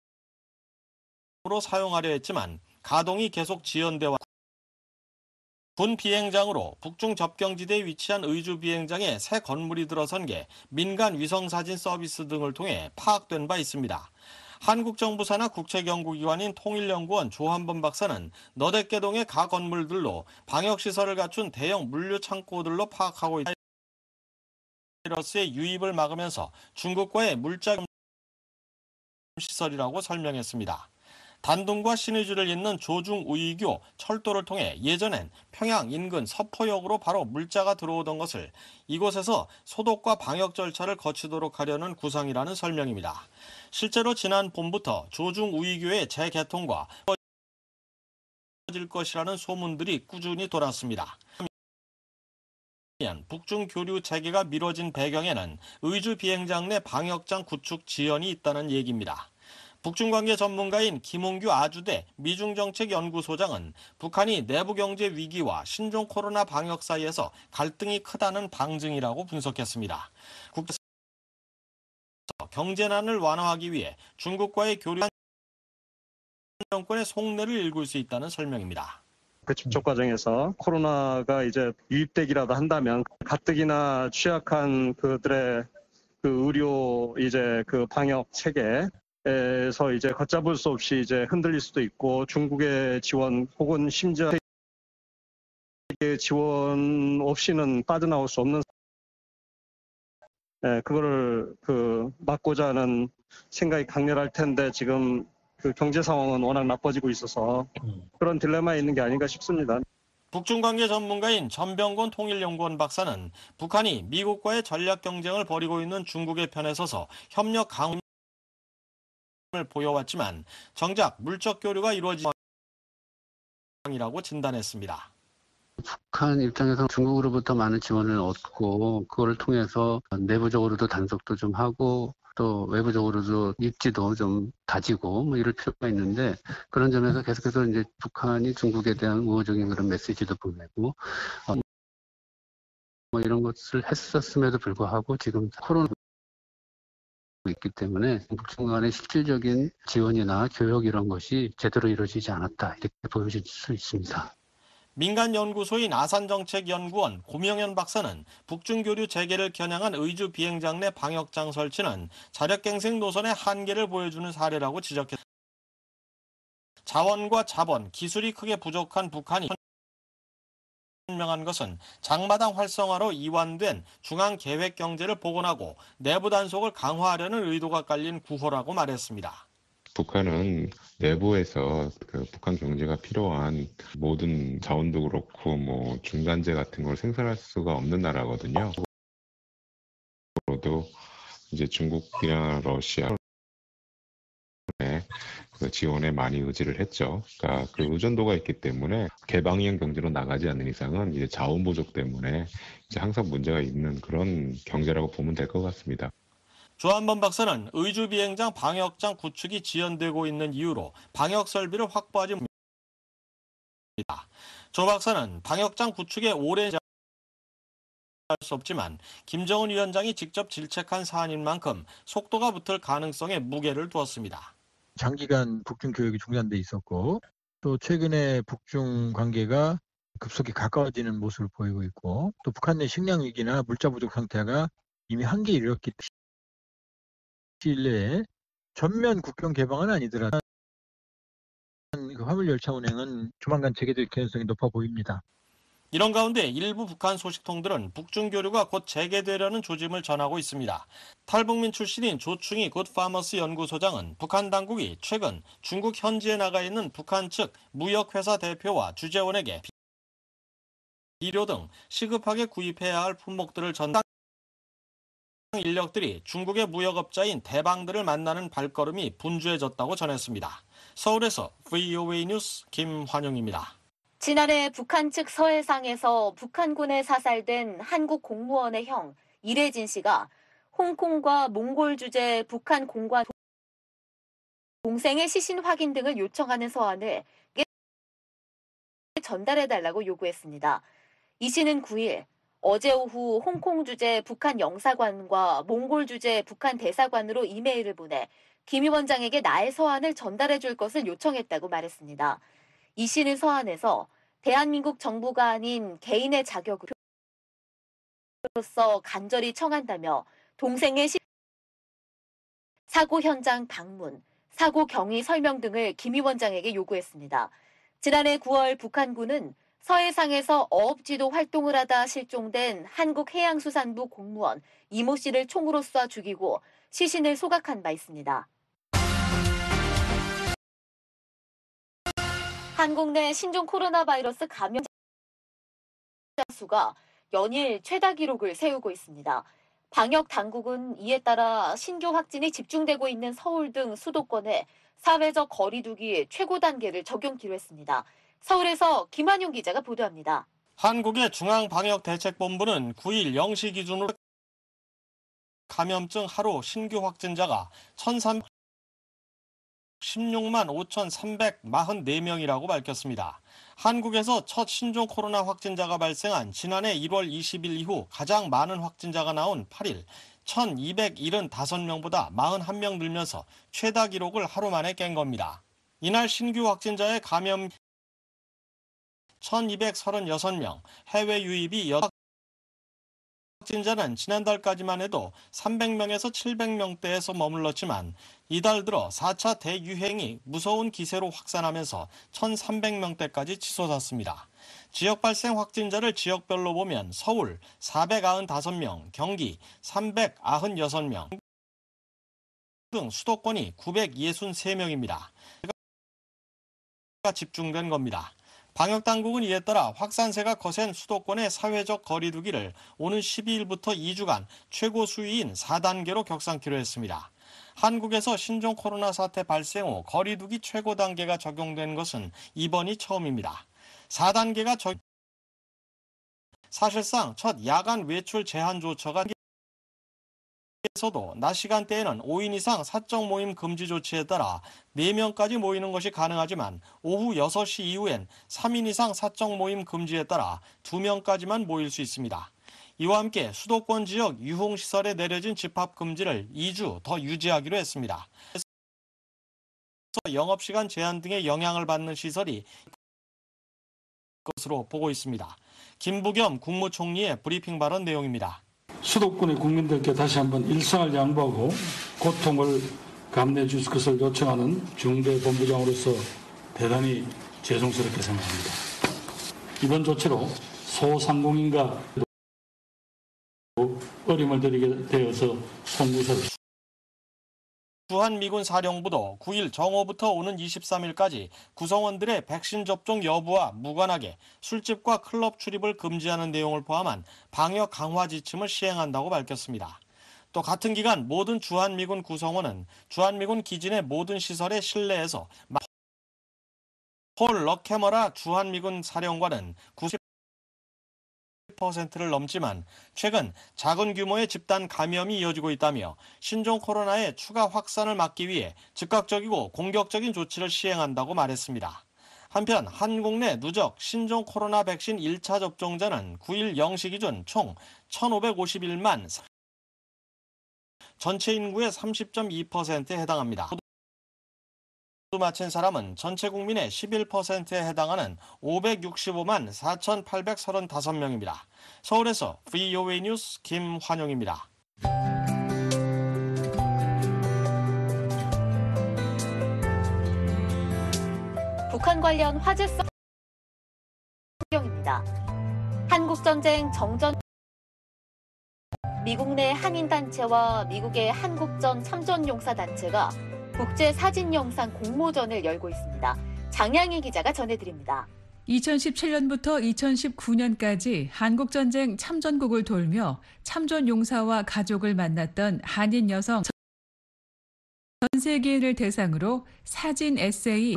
사용하려 했지만 가동이 계속 지연되어 군 비행장으로 북중 접경지대에 위치한 의주 비행장에 새 건물이 들어선 게 민간 위성사진 서비스 등을 통해 파악된 바 있습니다. 한국 정부 산하 국책연구기관인 통일연구원 조한범 박사는 너댓개동의 가 건물들로 방역시설을 갖춘 대형 물류 창고들로 파악하고 있다. 바이러스의 유입을 막으면서 중국과의 물자 시설이라고 설명했습니다. 단둥과 신의주를 잇는 조중우이교 철도를 통해 예전엔 평양 인근 서포역으로 바로 물자가 들어오던 것을 이곳에서 소독과 방역 절차를 거치도록 하려는 구상이라는 설명입니다. 실제로 지난 봄부터 조중우이교의 재개통과 질 것이라는 소문들이 꾸준히 돌았습니다. 북중 교류 재개가 미뤄진 배경에는 의주 비행장 내 방역장 구축 지연이 있다는 얘기입니다. 북중관계 전문가인 김홍규 아주대 미중정책연구소장은 북한이 내부경제 위기와 신종 코로나 방역 사이에서 갈등이 크다는 방증이라고 분석했습니다. 국제에서 경제난을 완화하기 위해 중국과의 교류 정권의 속내를 읽을 수 있다는 설명입니다. 그 접촉 과정에서 코로나가 이제 유입되기라도 한다면 가뜩이나 취약한 그들의 그 의료 이제 그 방역 체계에서 이제 걷잡을 수 없이 이제 흔들릴 수도 있고 중국의 지원 혹은 심지어 세계 지원 없이는 빠져나올 수 없는 예, 그거를 그 막고자 하는 생각이 강렬할 텐데 지금 그 경제 상황은 워낙 나빠지고 있어서 그런 딜레마에 있는 게 아닌가 싶습니다. 북중관계 전문가인 전병곤 통일연구원 박사는 북한이 미국과의 전략 경쟁을 벌이고 있는 중국의 편에 서서 협력 강화를 보여왔지만 정작 물적 교류가 이루어지는 상황이라고 진단했습니다. 북한 입장에서 중국으로부터 많은 지원을 얻고 그걸 통해서 내부적으로도 단속도 좀 하고 또 외부적으로도 입지도 좀 다지고 뭐 이럴 필요가 있는데 그런 점에서 계속해서 이제 북한이 중국에 대한 우호적인 그런 메시지도 보내고 어, 뭐 이런 것을 했었음에도 불구하고 지금 코로나 있기 때문에 북중 간의 실질적인 지원이나 교역 이런 것이 제대로 이루어지지 않았다 이렇게 보여질 수 있습니다. 민간 연구소인 아산정책연구원 고명현 박사는 북중교류 재개를 겨냥한 의주 비행장 내 방역장 설치는 자력갱생 노선의 한계를 보여주는 사례라고 지적했습니다. 자원과 자본, 기술이 크게 부족한 북한이 설명한 것은 장마당 활성화로 이완된 중앙계획 경제를 복원하고 내부 단속을 강화하려는 의도가 깔린 구호라고 말했습니다. 북한은 내부에서 그 북한 경제가 필요한 모든 자원도 그렇고 뭐 중간재 같은 걸 생산할 수가 없는 나라거든요. 또 이제 중국이나 러시아의 그 지원에 많이 의지를 했죠. 그러니까 그 의존도가 있기 때문에 개방형 경제로 나가지 않는 이상은 이제 자원 부족 때문에 이제 항상 문제가 있는 그런 경제라고 보면 될 것 같습니다. 조한범 박사는 의주 비행장 방역장 구축이 지연되고 있는 이유로 방역 설비를 확보하지 못합니다. 조 박사는 방역장 구축에 오래 할 수 없지만 김정은 위원장이 직접 질책한 사안인 만큼 속도가 붙을 가능성에 무게를 두었습니다. 장기간 북중 교역이 중단돼 있었고 또 최근에 북중 관계가 급속히 가까워지는 모습을 보이고 있고 또 북한 내 식량 위기나 물자 부족 상태가 이미 한계에 이르렀기 때문에 시일 내에 전면 국경 개방은 아니더라도 그 화물열차 운행은 조만간 재개될 가능성이 높아 보입니다. 이런 가운데 일부 북한 소식통들은 북중 교류가 곧 재개되려는 조짐을 전하고 있습니다. 탈북민 출신인 조충희 굿파머스 연구소장은 북한 당국이 최근 중국 현지에 나가 있는 북한 측 무역회사 대표와 주재원에게 비료 등 시급하게 구입해야 할 품목들을 전달 인력들이 중국의 무역업자인 대방들을 만나는 발걸음이 분주해졌다고 전했습니다. 서울에서 브이오에이 뉴스 김환영입니다. 지난해 북한 측 서해상에서 북한군에 사살된 한국 공무원의 형 이래진 씨가 홍콩과 몽골 주재 북한 공관 동생의 시신 확인 등을 요청하는 서한을 전달해달라고 요구했습니다. 이 씨는 구일 어제 오후 홍콩 주재 북한 영사관과 몽골 주재 북한 대사관으로 이메일을 보내 김 위원장에게 나의 서한을 전달해 줄 것을 요청했다고 말했습니다. 이 씨는 서한에서 대한민국 정부가 아닌 개인의 자격으로서 간절히 청한다며 동생의 시... 사고 현장 방문, 사고 경위 설명 등을 김 위원장에게 요구했습니다. 지난해 구월 북한군은 서해상에서 어업지도 활동을 하다 실종된 한국해양수산부 공무원 이모 씨를 총으로 쏴 죽이고 시신을 소각한 바 있습니다. 한국 내 신종 코로나 바이러스 감염자 수가 연일 최다 기록을 세우고 있습니다. 방역 당국은 이에 따라 신규 확진이 집중되고 있는 서울 등 수도권에 사회적 거리 두기 최고 단계를 적용키로 했습니다. 서울에서 김한용 기자가 보도합니다. 한국의 중앙방역대책본부는 구 일 영 시 기준으로 감염증 하루 신규 확진자가 천삼백십육만 오천삼백사십사 명이라고 밝혔습니다. 한국에서 첫 신종 코로나 확진자가 발생한 지난해 일월 이십일 이후 가장 많은 확진자가 나온 팔 일 천이백칠십오 명보다 사십일 명 늘면서 최다 기록을 하루 만에 깬 겁니다. 이날 신규 확진자의 감염 천이백삼십육 명, 해외 유입이 여섯 확진자는 지난달까지만 해도 삼백 명에서 칠백 명대에서 머물렀지만 이달 들어 사 차 대유행이 무서운 기세로 확산하면서 천삼백 명대까지 치솟았습니다. 지역 발생 확진자를 지역별로 보면 서울 사백구십오 명, 경기 삼백구십육 명 등 수도권이 구백육십삼 명입니다. 집중된 겁니다. 방역당국은 이에 따라 확산세가 거센 수도권의 사회적 거리 두기를 오는 십이 일부터 이 주간 최고 수위인 사 단계로 격상키로 했습니다. 한국에서 신종 코로나 사태 발생 후 거리 두기 최고 단계가 적용된 것은 이번이 처음입니다. 사 단계가 적... 사실상 첫 야간 외출 제한 조처가 에서도 낮 시간대에는 오 인 이상 사적 모임 금지 조치에 따라 네 명까지 모이는 것이 가능하지만 오후 여섯 시 이후엔 삼 인 이상 사적 모임 금지에 따라 두 명까지만 모일 수 있습니다. 이와 함께 수도권 지역 유흥시설에 내려진 집합 금지를 이 주 더 유지하기로 했습니다. 영업시간 제한 등의 영향을 받는 시설이 것으로 보고 있습니다. 김부겸 국무총리의 브리핑 발언 내용입니다. 수도권의 국민들께 다시 한번 일상을 양보하고 고통을 감내해 주실 것을 요청하는 중대본부장으로서 대단히 죄송스럽게 생각합니다. 이번 조치로 소상공인과 어림을 들이게 되어서 송구서를 주한미군 사령부도 구 일 정오부터 오는 이십삼 일까지 구성원들의 백신 접종 여부와 무관하게 술집과 클럽 출입을 금지하는 내용을 포함한 방역 강화 지침을 시행한다고 밝혔습니다. 또 같은 기간 모든 주한미군 구성원은 주한미군 기지 내 모든 시설의 실내에서 폴 럭해머라 주한미군 사령관은 구십 퍼센트를 넘지만 최근 작은 규모의 집단 감염이 이어지고 있다며 신종 코로나의 추가 확산을 막기 위해 즉각적이고 공격적인 조치를 시행한다고 말했습니다. 한편 한국 내 누적 신종 코로나 백신 일 차 접종자는 구 일 영 시 기준 총 천오백오십일만 전체 인구의 삼십 점 이 퍼센트에 해당합니다. 마친 사람은 전체 국민의 십일 퍼센트에 해당하는 오백육십오만 사천팔백삼십오 명입니다. 서울에서 브이오에이 뉴스 김환용입니다. 북한 관련 화제성 입니다. 한국전쟁 정전 미국 내 한인단체와 미국의 한국전 참전용사단체가 국제사진영상 공모전을 열고 있습니다. 장양희 기자가 전해드립니다. 이천십칠 년부터 이천십구 년까지 한국전쟁 참전국을 돌며 참전용사와 가족을 만났던 한인 여성 전 세계인을 대상으로 사진 에세이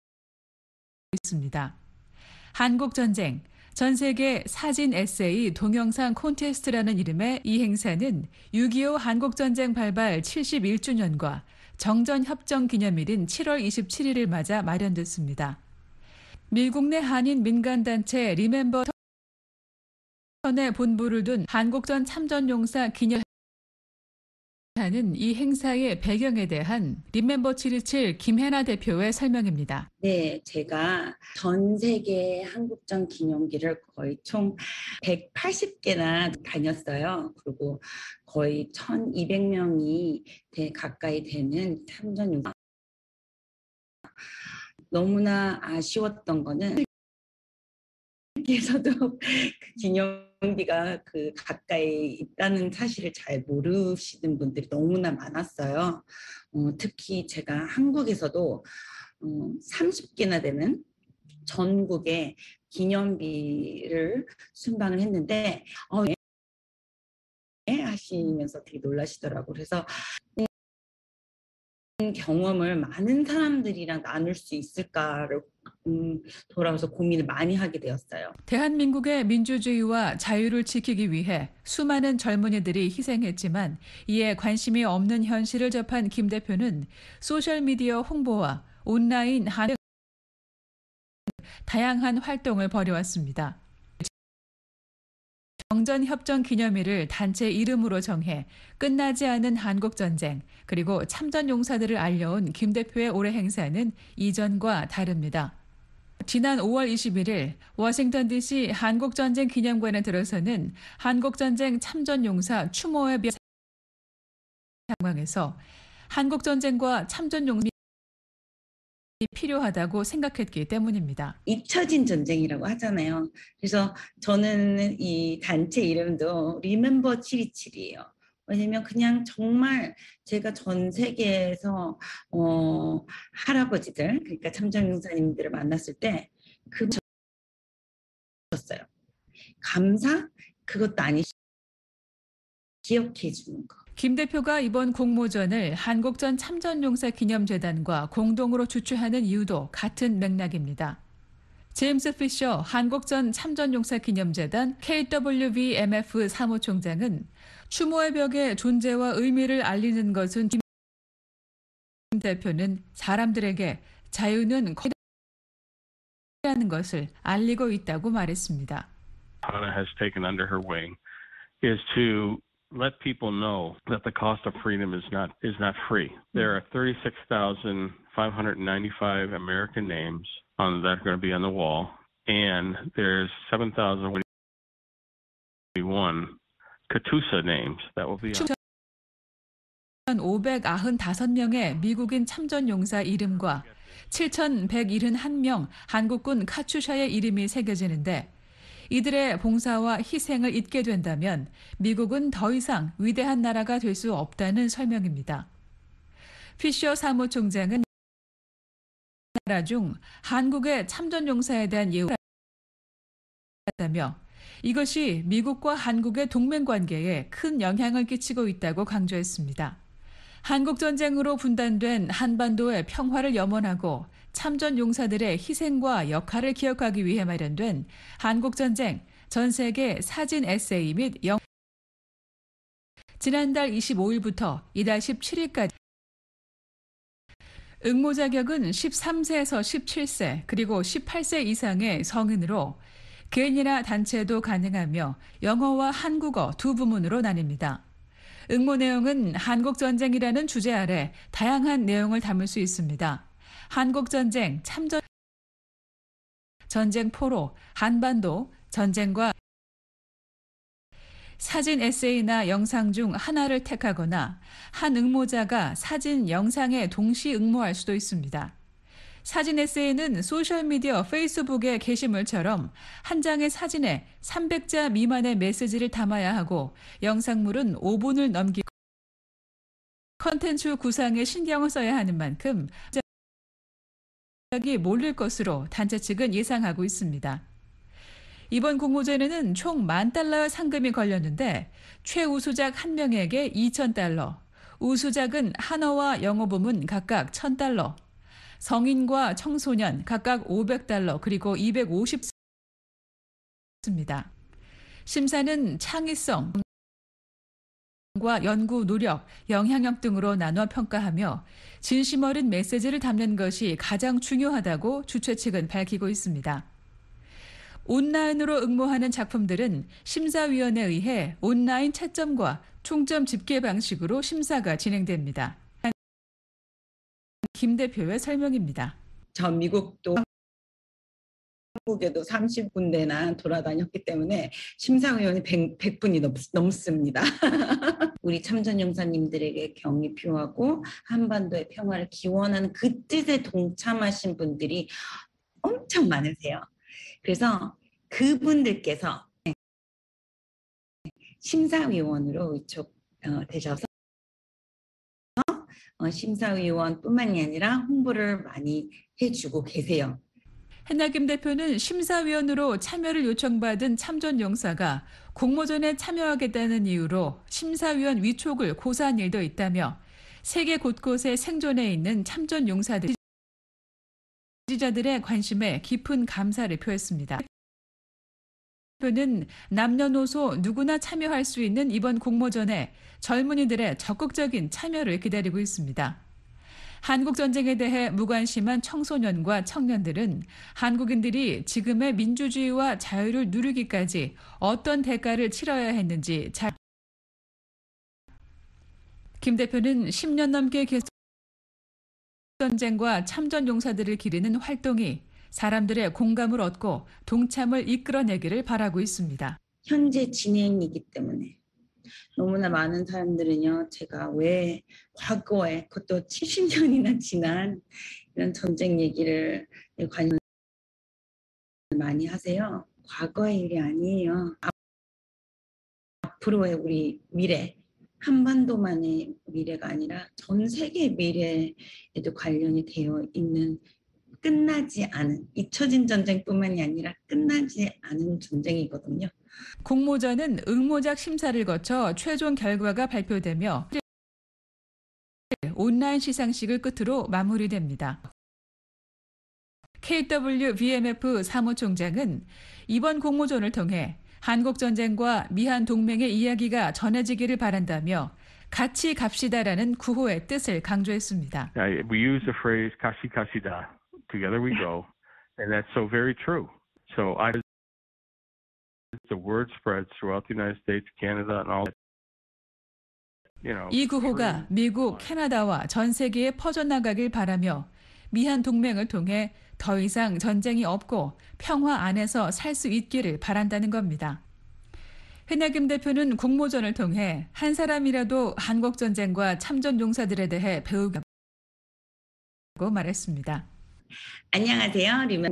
있습니다. 한국전쟁 전 세계 사진 에세이 동영상 콘테스트라는 이름의 이 행사는 육이오 한국전쟁 발발 칠십일 주년과 정전협정 기념일인 칠월 이십칠일을 맞아 마련됐습니다. 미국 내 한인 민간단체 리멤버 턴에 본부를 둔 한국전 참전용사 기념 하는 이 행사의 배경에 대한 리멤버 칠이칠 김혜나 대표의 설명입니다. 네, 제가 전 세계 한국전 기념기를 거의 총 백팔십 개나 다녔어요. 그리고 거의 천이백 명이 가까이 되는 참전용사 너무나 아쉬웠던 거는 에서도 그 기념비가 그 가까이 있다는 사실을 잘 모르시는 분들이 너무나 많았어요. 어, 특히 제가 한국에서도 어, 삼십 개나 되는 전국에 기념비를 순방을 했는데 어, 예? 하시면서 되게 놀라시더라고요. 그래서 경험을 많은 사람들이랑 나눌 수 있을까를 음, 돌아와서 고민을 많이 하게 되었어요. 대한민국의 민주주의와 자유를 지키기 위해 수많은 젊은이들이 희생했지만 이에 관심이 없는 현실을 접한 김 대표는 소셜미디어 홍보와 온라인 한 다양한 활동을 벌여왔습니다. 정전협정 기념일을 단체 이름으로 정해 끝나지 않은 한국전쟁 그리고 참전용사들을 알려온 김 대표의 올해 행사는 이전과 다릅니다. 지난 오월 이십일일 워싱턴 디씨 한국전쟁 기념관에 들어서는 한국전쟁 참전용사 추모의 별 상황에서 한국전쟁과 참전용사가 필요하다고 생각했기 때문입니다. 잊혀진 전쟁이라고 하잖아요. 그래서 저는 이 단체 이름도 Remember 칠이칠이에요. 왜냐면 그냥 정말 제가 전 세계에서 어, 할아버지들, 그러니까 참전용사님들을 만났을 때 그 줬어요. 감사? 그것도 아니 기억해 주는 거. 김 대표가 이번 공모전을 한국전 참전용사 기념재단과 공동으로 주최하는 이유도 같은 맥락입니다. 제임스 피셔 한국전 참전용사 기념재단 케이더블유비엠에프 사무총장은 추모의 벽의 존재와 의미를 알리는 것은 김 대표는 사람들에게 자유는 거라는 것을 알리고 있다고 말했습니다. Hannah has taken under her wing is to let people know that the cost of freedom is not is not free. There are thirty-six thousand five hundred ninety-five American names on that are going to be on the wall, and there's seven thousand one Katusha names that will be on. 오백구십오 명의 미국인 참전용사 이름과 칠천백칠십일 명 한국군 카츄샤의 이름이 새겨지는데 이들의 봉사와 희생을 잊게 된다면 미국은 더 이상 위대한 나라가 될 수 없다는 설명입니다. 피셔 사무총장은 나라 중 한국의 참전용사에 대한 예우를 했다며 이것이 미국과 한국의 동맹관계에 큰 영향을 끼치고 있다고 강조했습니다. 한국전쟁으로 분단된 한반도의 평화를 염원하고 참전용사들의 희생과 역할을 기억하기 위해 마련된 한국전쟁 전세계 사진 에세이 및 영 지난달 이십오일부터 이달 십칠일까지 응모 자격은 십삼 세에서 십칠 세 그리고 십팔 세 이상의 성인으로 개인이나 단체도 가능하며 영어와 한국어 두 부문으로 나뉩니다. 응모 내용은 한국전쟁이라는 주제 아래 다양한 내용을 담을 수 있습니다. 한국전쟁, 참전, 전쟁 포로, 한반도, 전쟁과 사진 에세이나 영상 중 하나를 택하거나 한 응모자가 사진, 영상에 동시 응모할 수도 있습니다. 사진 에세이는 소셜미디어 페이스북의 게시물처럼 한 장의 사진에 삼백 자 미만의 메시지를 담아야 하고 영상물은 오 분을 넘기고 컨텐츠 구상에 신경을 써야 하는 만큼 이 몰릴 것으로 단체 측은 예상하고 있습니다. 이번 공모전에는 총 만 달러의 상금이 걸렸는데 최우수작 한 명에게 이천 달러, 우수작은 한어와 영어 부문 각각 천 달러, 성인과 청소년 각각 오백 달러 그리고 이백오십 달러입니다. 심사는 창의성, 과 연구 노력, 영향력 등으로 나눠 평가하며 진심 어린 메시지를 담는 것이 가장 중요하다고 주최 측은 밝히고 있습니다. 온라인으로 응모하는 작품들은 심사위원에 의해 온라인 채점과 총점 집계 방식으로 심사가 진행됩니다. 김 대표의 설명입니다. 전 미국도 한국에도 삼십 군데나 돌아다녔기 때문에 심사위원이 백 분이 넘, 넘습니다. 우리 참전용사님들에게 경의 표하고 한반도의 평화를 기원하는 그 뜻에 동참하신 분들이 엄청 많으세요. 그래서 그분들께서 심사위원으로 위촉 어, 되셔서 어, 심사위원뿐만이 아니라 홍보를 많이 해주고 계세요. hennakim 대표는 심사위원으로 참여를 요청받은 참전용사가 공모전에 참여하겠다는 이유로 심사위원 위촉을 고사한 일도 있다며 세계 곳곳에 생존해 있는 참전용사들 지지자들의 관심에 깊은 감사를 표했습니다. 대표는 남녀노소 누구나 참여할 수 있는 이번 공모전에 젊은이들의 적극적인 참여를 기다리고 있습니다. 한국 전쟁에 대해 무관심한 청소년과 청년들은 한국인들이 지금의 민주주의와 자유를 누리기까지 어떤 대가를 치러야 했는지 잘 김 대표는 십 년 넘게 계속 전쟁과 참전 용사들을 기리는 활동이 사람들의 공감을 얻고 동참을 이끌어내기를 바라고 있습니다. 현재 진행이기 때문에 너무나 많은 사람들은요, 제가 왜 과거에 그것도 칠십 년이나 지난 이런 전쟁 얘기를 관심 많이 하세요. 과거의 일이 아니에요. 앞으로의 우리 미래, 한반도만의 미래가 아니라 전 세계의 미래에도 관련이 되어 있는 끝나지 않은, 잊혀진 전쟁뿐만이 아니라 끝나지 않은 전쟁이거든요. 공모전은 응모작 심사를 거쳐 최종 결과가 발표되며 온라인 시상식을 끝으로 마무리됩니다. 케이더블유 비엠에프 사무총장은 이번 공모전을 통해 한국전쟁과 미한 동맹의 이야기가 전해지기를 바란다며 같이 갑시다라는 구호의 뜻을 강조했습니다. We use the phrase 같이 갑시다. Together we go. And that's so very true. So I the word spreads throughout the United States, Canada and all. You know, 이 구호가 미국, 캐나다와 전 세계에 퍼져나가길 바라며 미한 동맹을 통해 더 이상 전쟁이 없고 평화 안에서 살 수 있기를 바란다는 겁니다. hennakim 대표는 공모전을 통해 한 사람이라도 한국전쟁과 참전용사들에 대해 배우고 말했습니다. 안녕하세요. 류명입니다.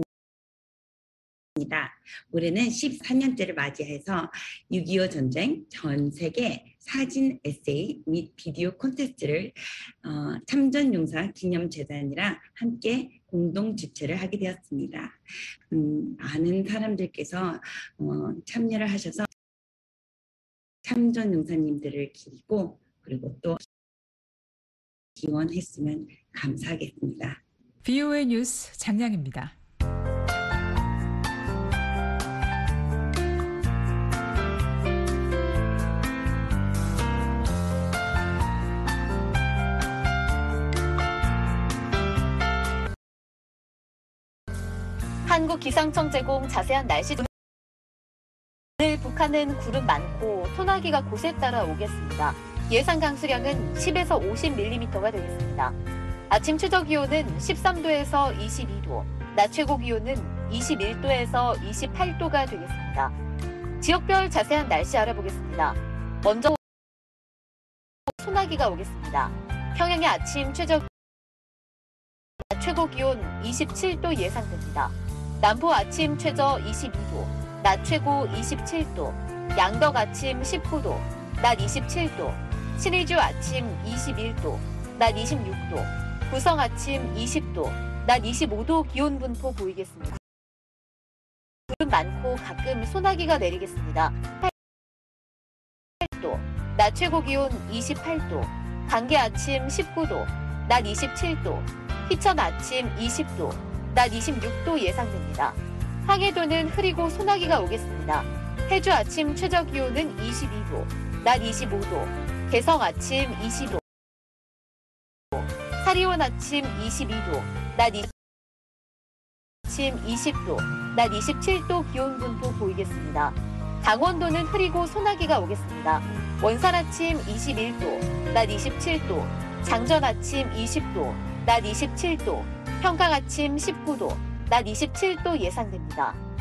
올해는 십사 년째를 맞이해서 육이오 전쟁 전 세계 사진 에세이 및 비디오 콘테스트를 어, 참전용사 기념재단이랑 함께 공동 주최를 하게 되었습니다. 음, 많은 사람들께서 어, 참여를 하셔서 참전용사님들을 기리고 그리고 또 기원했으면 감사하겠습니다. 브이오에이 뉴스 장량입니다. 한국 기상청 제공 자세한 날씨. 오늘 북한은 구름 많고 소나기가 곳에 따라 오겠습니다. 예상 강수량은 십에서 오십 밀리미터가 되겠습니다. 아침 최저 기온은 십삼 도에서 이십이 도, 낮 최고 기온은 이십일 도에서 이십팔 도가 되겠습니다. 지역별 자세한 날씨 알아보겠습니다. 먼저 소나기가 오겠습니다. 평양의 아침 최저 낮 최고 기온 이십칠 도 예상됩니다. 남부 아침 최저 이십이 도, 낮 최고 이십칠 도, 양덕 아침 십구 도, 낮 이십칠 도, 신의주 아침 이십일 도, 낮 이십육 도, 구성 아침 이십 도, 낮 이십오 도 기온 분포 보이겠습니다. 구름 많고 가끔 소나기가 내리겠습니다. 팔 도, 낮 최고 기온 이십팔 도, 강계 아침 십구 도, 낮 이십칠 도, 희천 아침 이십 도, 낮 이십육 도 예상됩니다. 황해도는 흐리고 소나기가 오겠습니다. 해주 아침 최저 기온은 이십이 도, 낮 이십오 도, 개성 아침 이십 도, 사리온 아침 이십이 도, 낮 아침 이십 도, 낮 이십칠 도 기온 분포 보이겠습니다. 강원도는 흐리고 소나기가 오겠습니다. 원산 아침 이십일 도, 낮 이십칠 도, 장전 아침 이십 도, 낮 이십칠 도, 평강 아침 십구 도, 낮 이십칠 도 예상됩니다.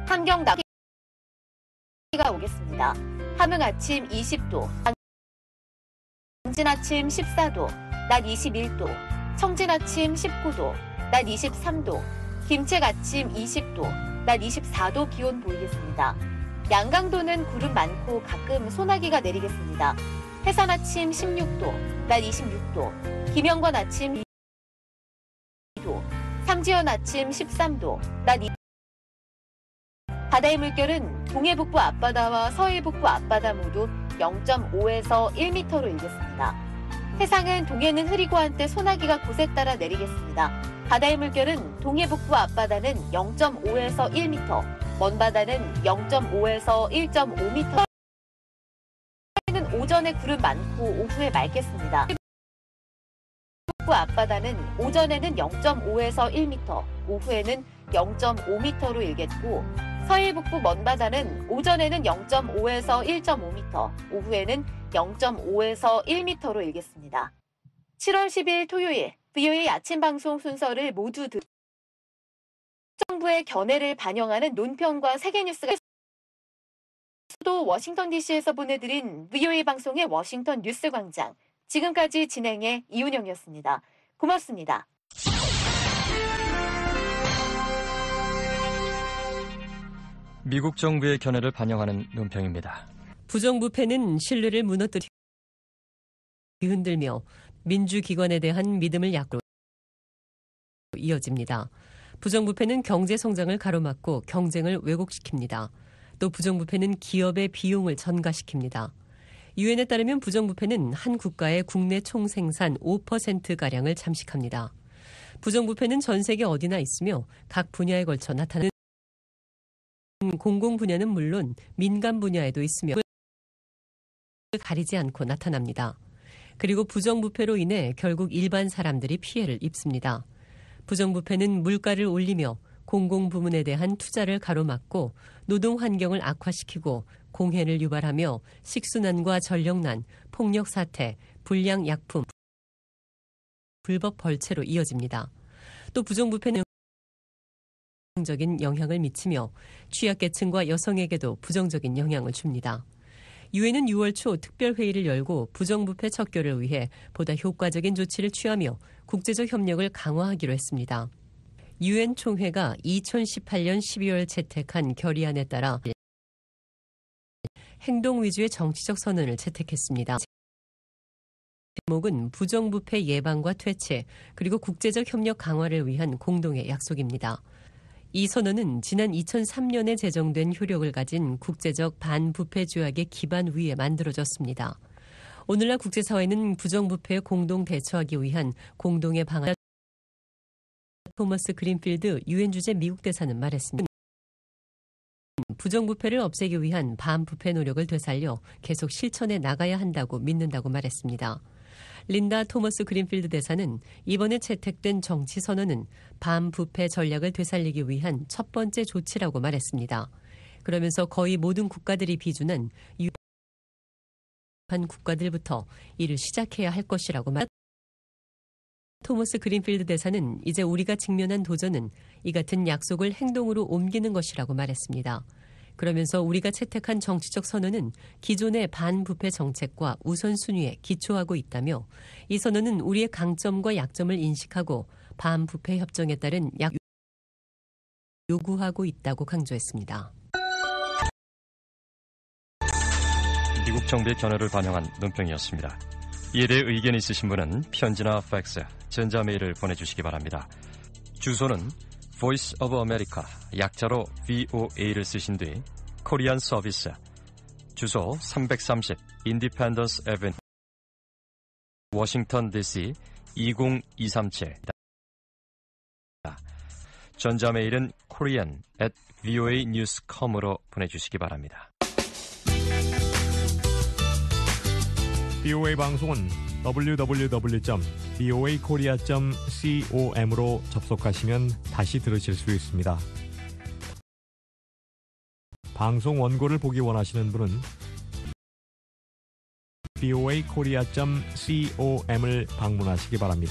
한경 낮비가 오겠습니다. 함흥 아침 이십 도, 당진 아침 십사 도, 낮 이십일 도, 청진 아침 십구 도, 낮 이십삼 도, 김책 아침 이십 도, 낮 이십사 도 기온 보이겠습니다. 양강도는 구름 많고 가끔 소나기가 내리겠습니다. 해산 아침 십육 도, 낮 이십육 도, 김영권 아침 이 도, 삼지연 아침 십삼 도, 낮 이 도. 바다의 물결은 동해북부 앞바다와 서해북부 앞바다 모두 영 점 오에서 일 미터로 일겠습니다. 해상은 동해는 흐리고 한때 소나기가 곳에 따라 내리겠습니다. 바다의 물결은 동해북부 앞바다는 영 점 오에서 일 미터, 먼바다는 영 점 오에서 일 점 오 미터. 서해는 오전에 구름 많고 오후에 맑겠습니다. 북부 앞바다는 오전에는 영 점 오에서 일 미터, 오후에는 영 점 오 미터로 일겠고, 서해 북부 먼바다는 오전에는 영 점 오에서 일 점 오 미터, 오후에는 영 점 오에서 일 미터로 일겠습니다. 칠월 십일 토요일 브이오에이 아침 방송 순서를 모두 듣 정부의 견해를 반영하는 논평과 세계뉴스가 수도 워싱턴 디씨에서 보내드린 브이오에이 방송의 워싱턴 뉴스광장. 지금까지 진행의 이운영이었습니다. 고맙습니다. 미국 정부의 견해를 반영하는 논평입니다. 부정부패는 신뢰를 무너뜨리 흔들며 민주기관에 대한 믿음을 약로 이어집니다. 부정부패는 경제 성장을 가로막고 경쟁을 왜곡시킵니다. 또 부정부패는 기업의 비용을 전가시킵니다. 유엔에 따르면 부정부패는 한 국가의 국내 총생산 오 퍼센트가량을 잠식합니다. 부정부패는 전 세계 어디나 있으며 각 분야에 걸쳐 나타나는 공공 분야는 물론 민간 분야에도 있으며 가리지 않고 나타납니다. 그리고 부정부패로 인해 결국 일반 사람들이 피해를 입습니다. 부정부패는 물가를 올리며 공공부문에 대한 투자를 가로막고 노동 환경을 악화시키고 공해를 유발하며 식수난과 전력난, 폭력 사태, 불량 약품, 불법 벌채로 이어집니다. 또 부정부패는 부정적인 영향을 미치며 취약계층과 여성에게도 부정적인 영향을 줍니다. 유엔은 유월 초 특별회의를 열고 부정부패 척결을 위해 보다 효과적인 조치를 취하며 국제적 협력을 강화하기로 했습니다. 유엔 총회가 이천십팔 년 십이월 채택한 결의안에 따라 행동 위주의 정치적 선언을 채택했습니다. 제목은 부정부패 예방과 퇴치 그리고 국제적 협력 강화를 위한 공동의 약속입니다. 이 선언은 지난 이천삼 년에 제정된 효력을 가진 국제적 반부패 조약의 기반 위에 만들어졌습니다. 오늘날 국제사회는 부정부패에 공동 대처하기 위한 공동의 방안. 토머스 그린필드 유엔 주재 미국 대사는 말했습니다. 부정부패를 없애기 위한 반부패 노력을 되살려 계속 실천해 나가야 한다고 믿는다고 말했습니다. 린다 토머스 그린필드 대사는 이번에 채택된 정치 선언은 반부패 전략을 되살리기 위한 첫 번째 조치라고 말했습니다. 그러면서 거의 모든 국가들이 비준한 유한 국가들부터 이를 시작해야 할 것이라고 말했습니다. 토머스 그린필드 대사는 이제 우리가 직면한 도전은 이 같은 약속을 행동으로 옮기는 것이라고 말했습니다. 그러면서 우리가 채택한 정치적 선언은 기존의 반부패 정책과 우선순위에 기초하고 있다며 이 선언은 우리의 강점과 약점을 인식하고 반부패 협정에 따른 약 요구하고 있다고 강조했습니다. 미국 정부의 견해를 반영한 논평이었습니다. 이에 대해 의견 있으신 분은 편지나 팩스, 전자메일을 보내주시기 바랍니다. 주소는 Voice of America, 약자로 브이오에이를 쓰신 뒤 코리안 서비스, 주소 삼백삼십 인디펜던스 애비뉴, 워싱턴 디씨 이공이삼칠. 전자메일은 korean at voa news dot com으로 보내주시기 바랍니다. 브이오에이 방송은 더블유 더블유 더블유 점 브이오에이 코리아 점 com으로 접속하시면 다시 들으실 수 있습니다. 방송 원고를 보기 원하시는 분은 브이오에이 코리아 점 com을 방문하시기 바랍니다.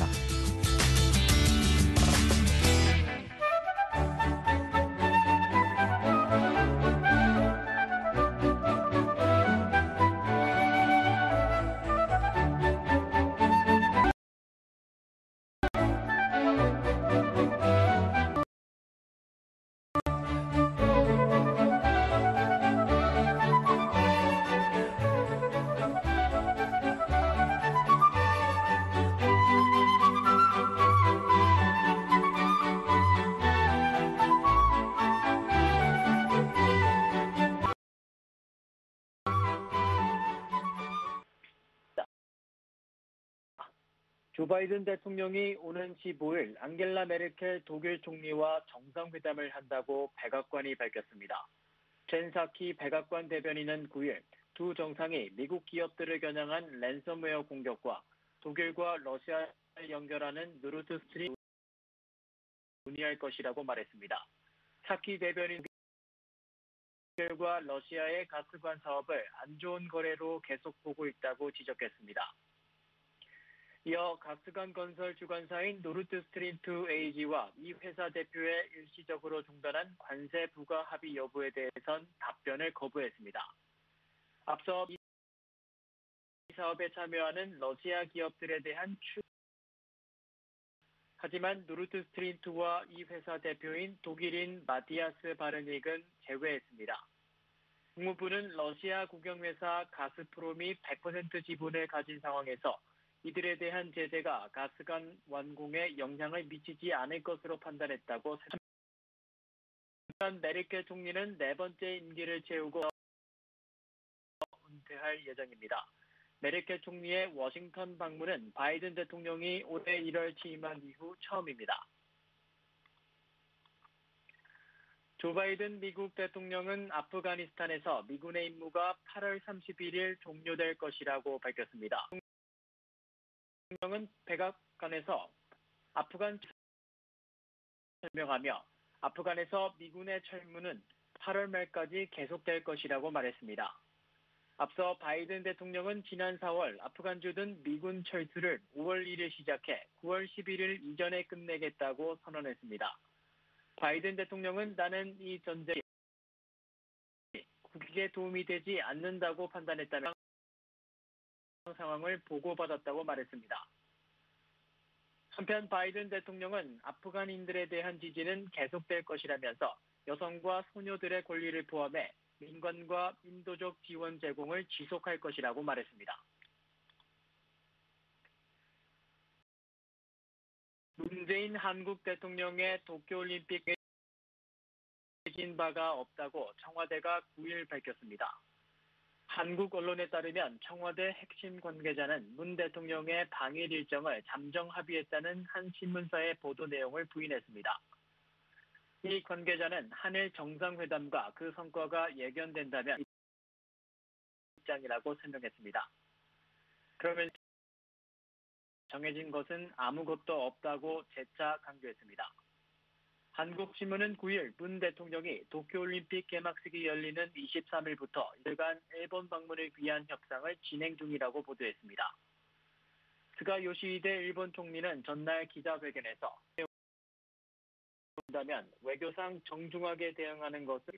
조 바이든 대통령이 오는 십오일 앙겔라 메르켈 독일 총리와 정상회담을 한다고 백악관이 밝혔습니다. 젠 사키 백악관 대변인은 구일 두 정상이 미국 기업들을 겨냥한 랜섬웨어 공격과 독일과 러시아를 연결하는 노르드 스트림 논의할 것이라고 말했습니다. 사키 대변인 독일과 러시아의 가스관 사업을 안 좋은 거래로 계속 보고 있다고 지적했습니다. 이어 가스관 건설 주관사인 노르드 스트림 투 에이지와 이 회사 대표의 일시적으로 중단한 관세 부과 합의 여부에 대해선 답변을 거부했습니다. 앞서 이 사업에 참여하는 러시아 기업들에 대한 추 하지만 노르드 스트림 투와 이 회사 대표인 독일인 마티아스 바르닉은 제외했습니다. 국무부는 러시아 국영회사 가스프롬이 백 퍼센트 지분을 가진 상황에서 이들에 대한 제재가 가스관 완공에 영향을 미치지 않을 것으로 판단했다고 설명했습니다. 메르켈 총리는 네 번째 임기를 채우고 은퇴할 예정입니다. 메르켈 총리의 워싱턴 방문은 바이든 대통령이 올해 일월 취임한 이후 처음입니다. 조 바이든 미국 대통령은 아프가니스탄에서 미군의 임무가 팔월 삼십일일 종료될 것이라고 밝혔습니다. 대통령은 백악관에서 아프간 설명하며 아프간에서 미군의 철무는 팔월 말까지 계속될 것이라고 말했습니다. 앞서 바이든 대통령은 지난 사월 아프간 주둔 미군 철수를 오월 일일 시작해 구월 십일일 이전에 끝내겠다고 선언했습니다. 바이든 대통령은 나는 이 전쟁이 국익에 도움이 되지 않는다고 판단했다며 상황을 보고받았다고 말했습니다. 한편 바이든 대통령은 아프간인들에 대한 지지는 계속될 것이라면서 여성과 소녀들의 권리를 포함해 민관과 인도적 지원 제공을 지속할 것이라고 말했습니다. 문재인 한국 대통령의 도쿄올림픽에 진 바가 없다고 청와대가 구일 밝혔습니다. 한국 언론에 따르면 청와대 핵심 관계자는 문 대통령의 당일 일정을 잠정 합의했다는 한 신문사의 보도 내용을 부인했습니다. 이 관계자는 한일 정상회담과 그 성과가 예견된다면 입장이라고 설명했습니다. 그러면서 정해진 것은 아무것도 없다고 재차 강조했습니다. 한국신문은 구일 문 대통령이 도쿄올림픽 개막식이 열리는 이십삼일부터 일간 일본 방문을 위한 협상을 진행 중이라고 보도했습니다. 스가 요시히데 일본 총리는 전날 기자회견에서 본다면 외교상 정중하게 대응하는 것을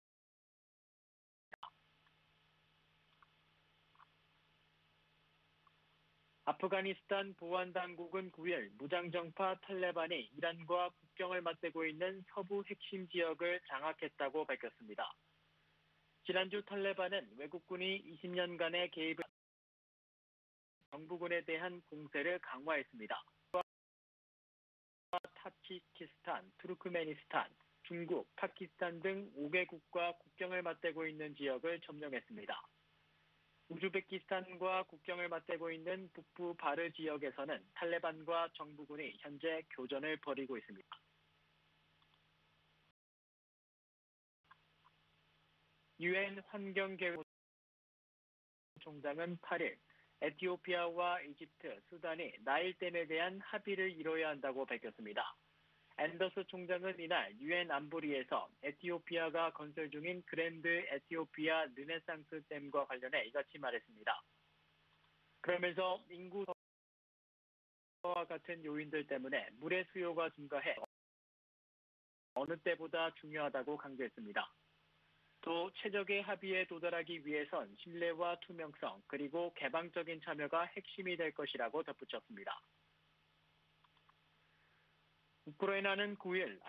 아프가니스탄 보안당국은 구일 무장정파 탈레반이 이란과 국경을 맞대고 있는 서부 핵심 지역을 장악했다고 밝혔습니다. 지난주 탈레반은 외국군이 이십 년간의 개입을 정부군에 대한 공세를 강화했습니다. 타지키스탄, 투르크메니스탄, 중국, 파키스탄 등 오 개국과 국경을 맞대고 있는 지역을 점령했습니다. 우즈베키스탄과 국경을 맞대고 있는 북부 바르 지역에서는 탈레반과 정부군이 현재 교전을 벌이고 있습니다. 유엔 환경개발 총장은 팔일 에티오피아와 이집트, 수단이 나일댐에 대한 합의를 이뤄야 한다고 밝혔습니다. 앤더스 총장은 이날 유엔 안보리에서 에티오피아가 건설 중인 그랜드 에티오피아 르네상스 댐과 관련해 이같이 말했습니다. 그러면서 인구와 같은 요인들 때문에 물의 수요가 증가해 어느 때보다 중요하다고 강조했습니다. 또 최적의 합의에 도달하기 위해선 신뢰와 투명성 그리고 개방적인 참여가 핵심이 될 것이라고 덧붙였습니다. 우크라이나는 구일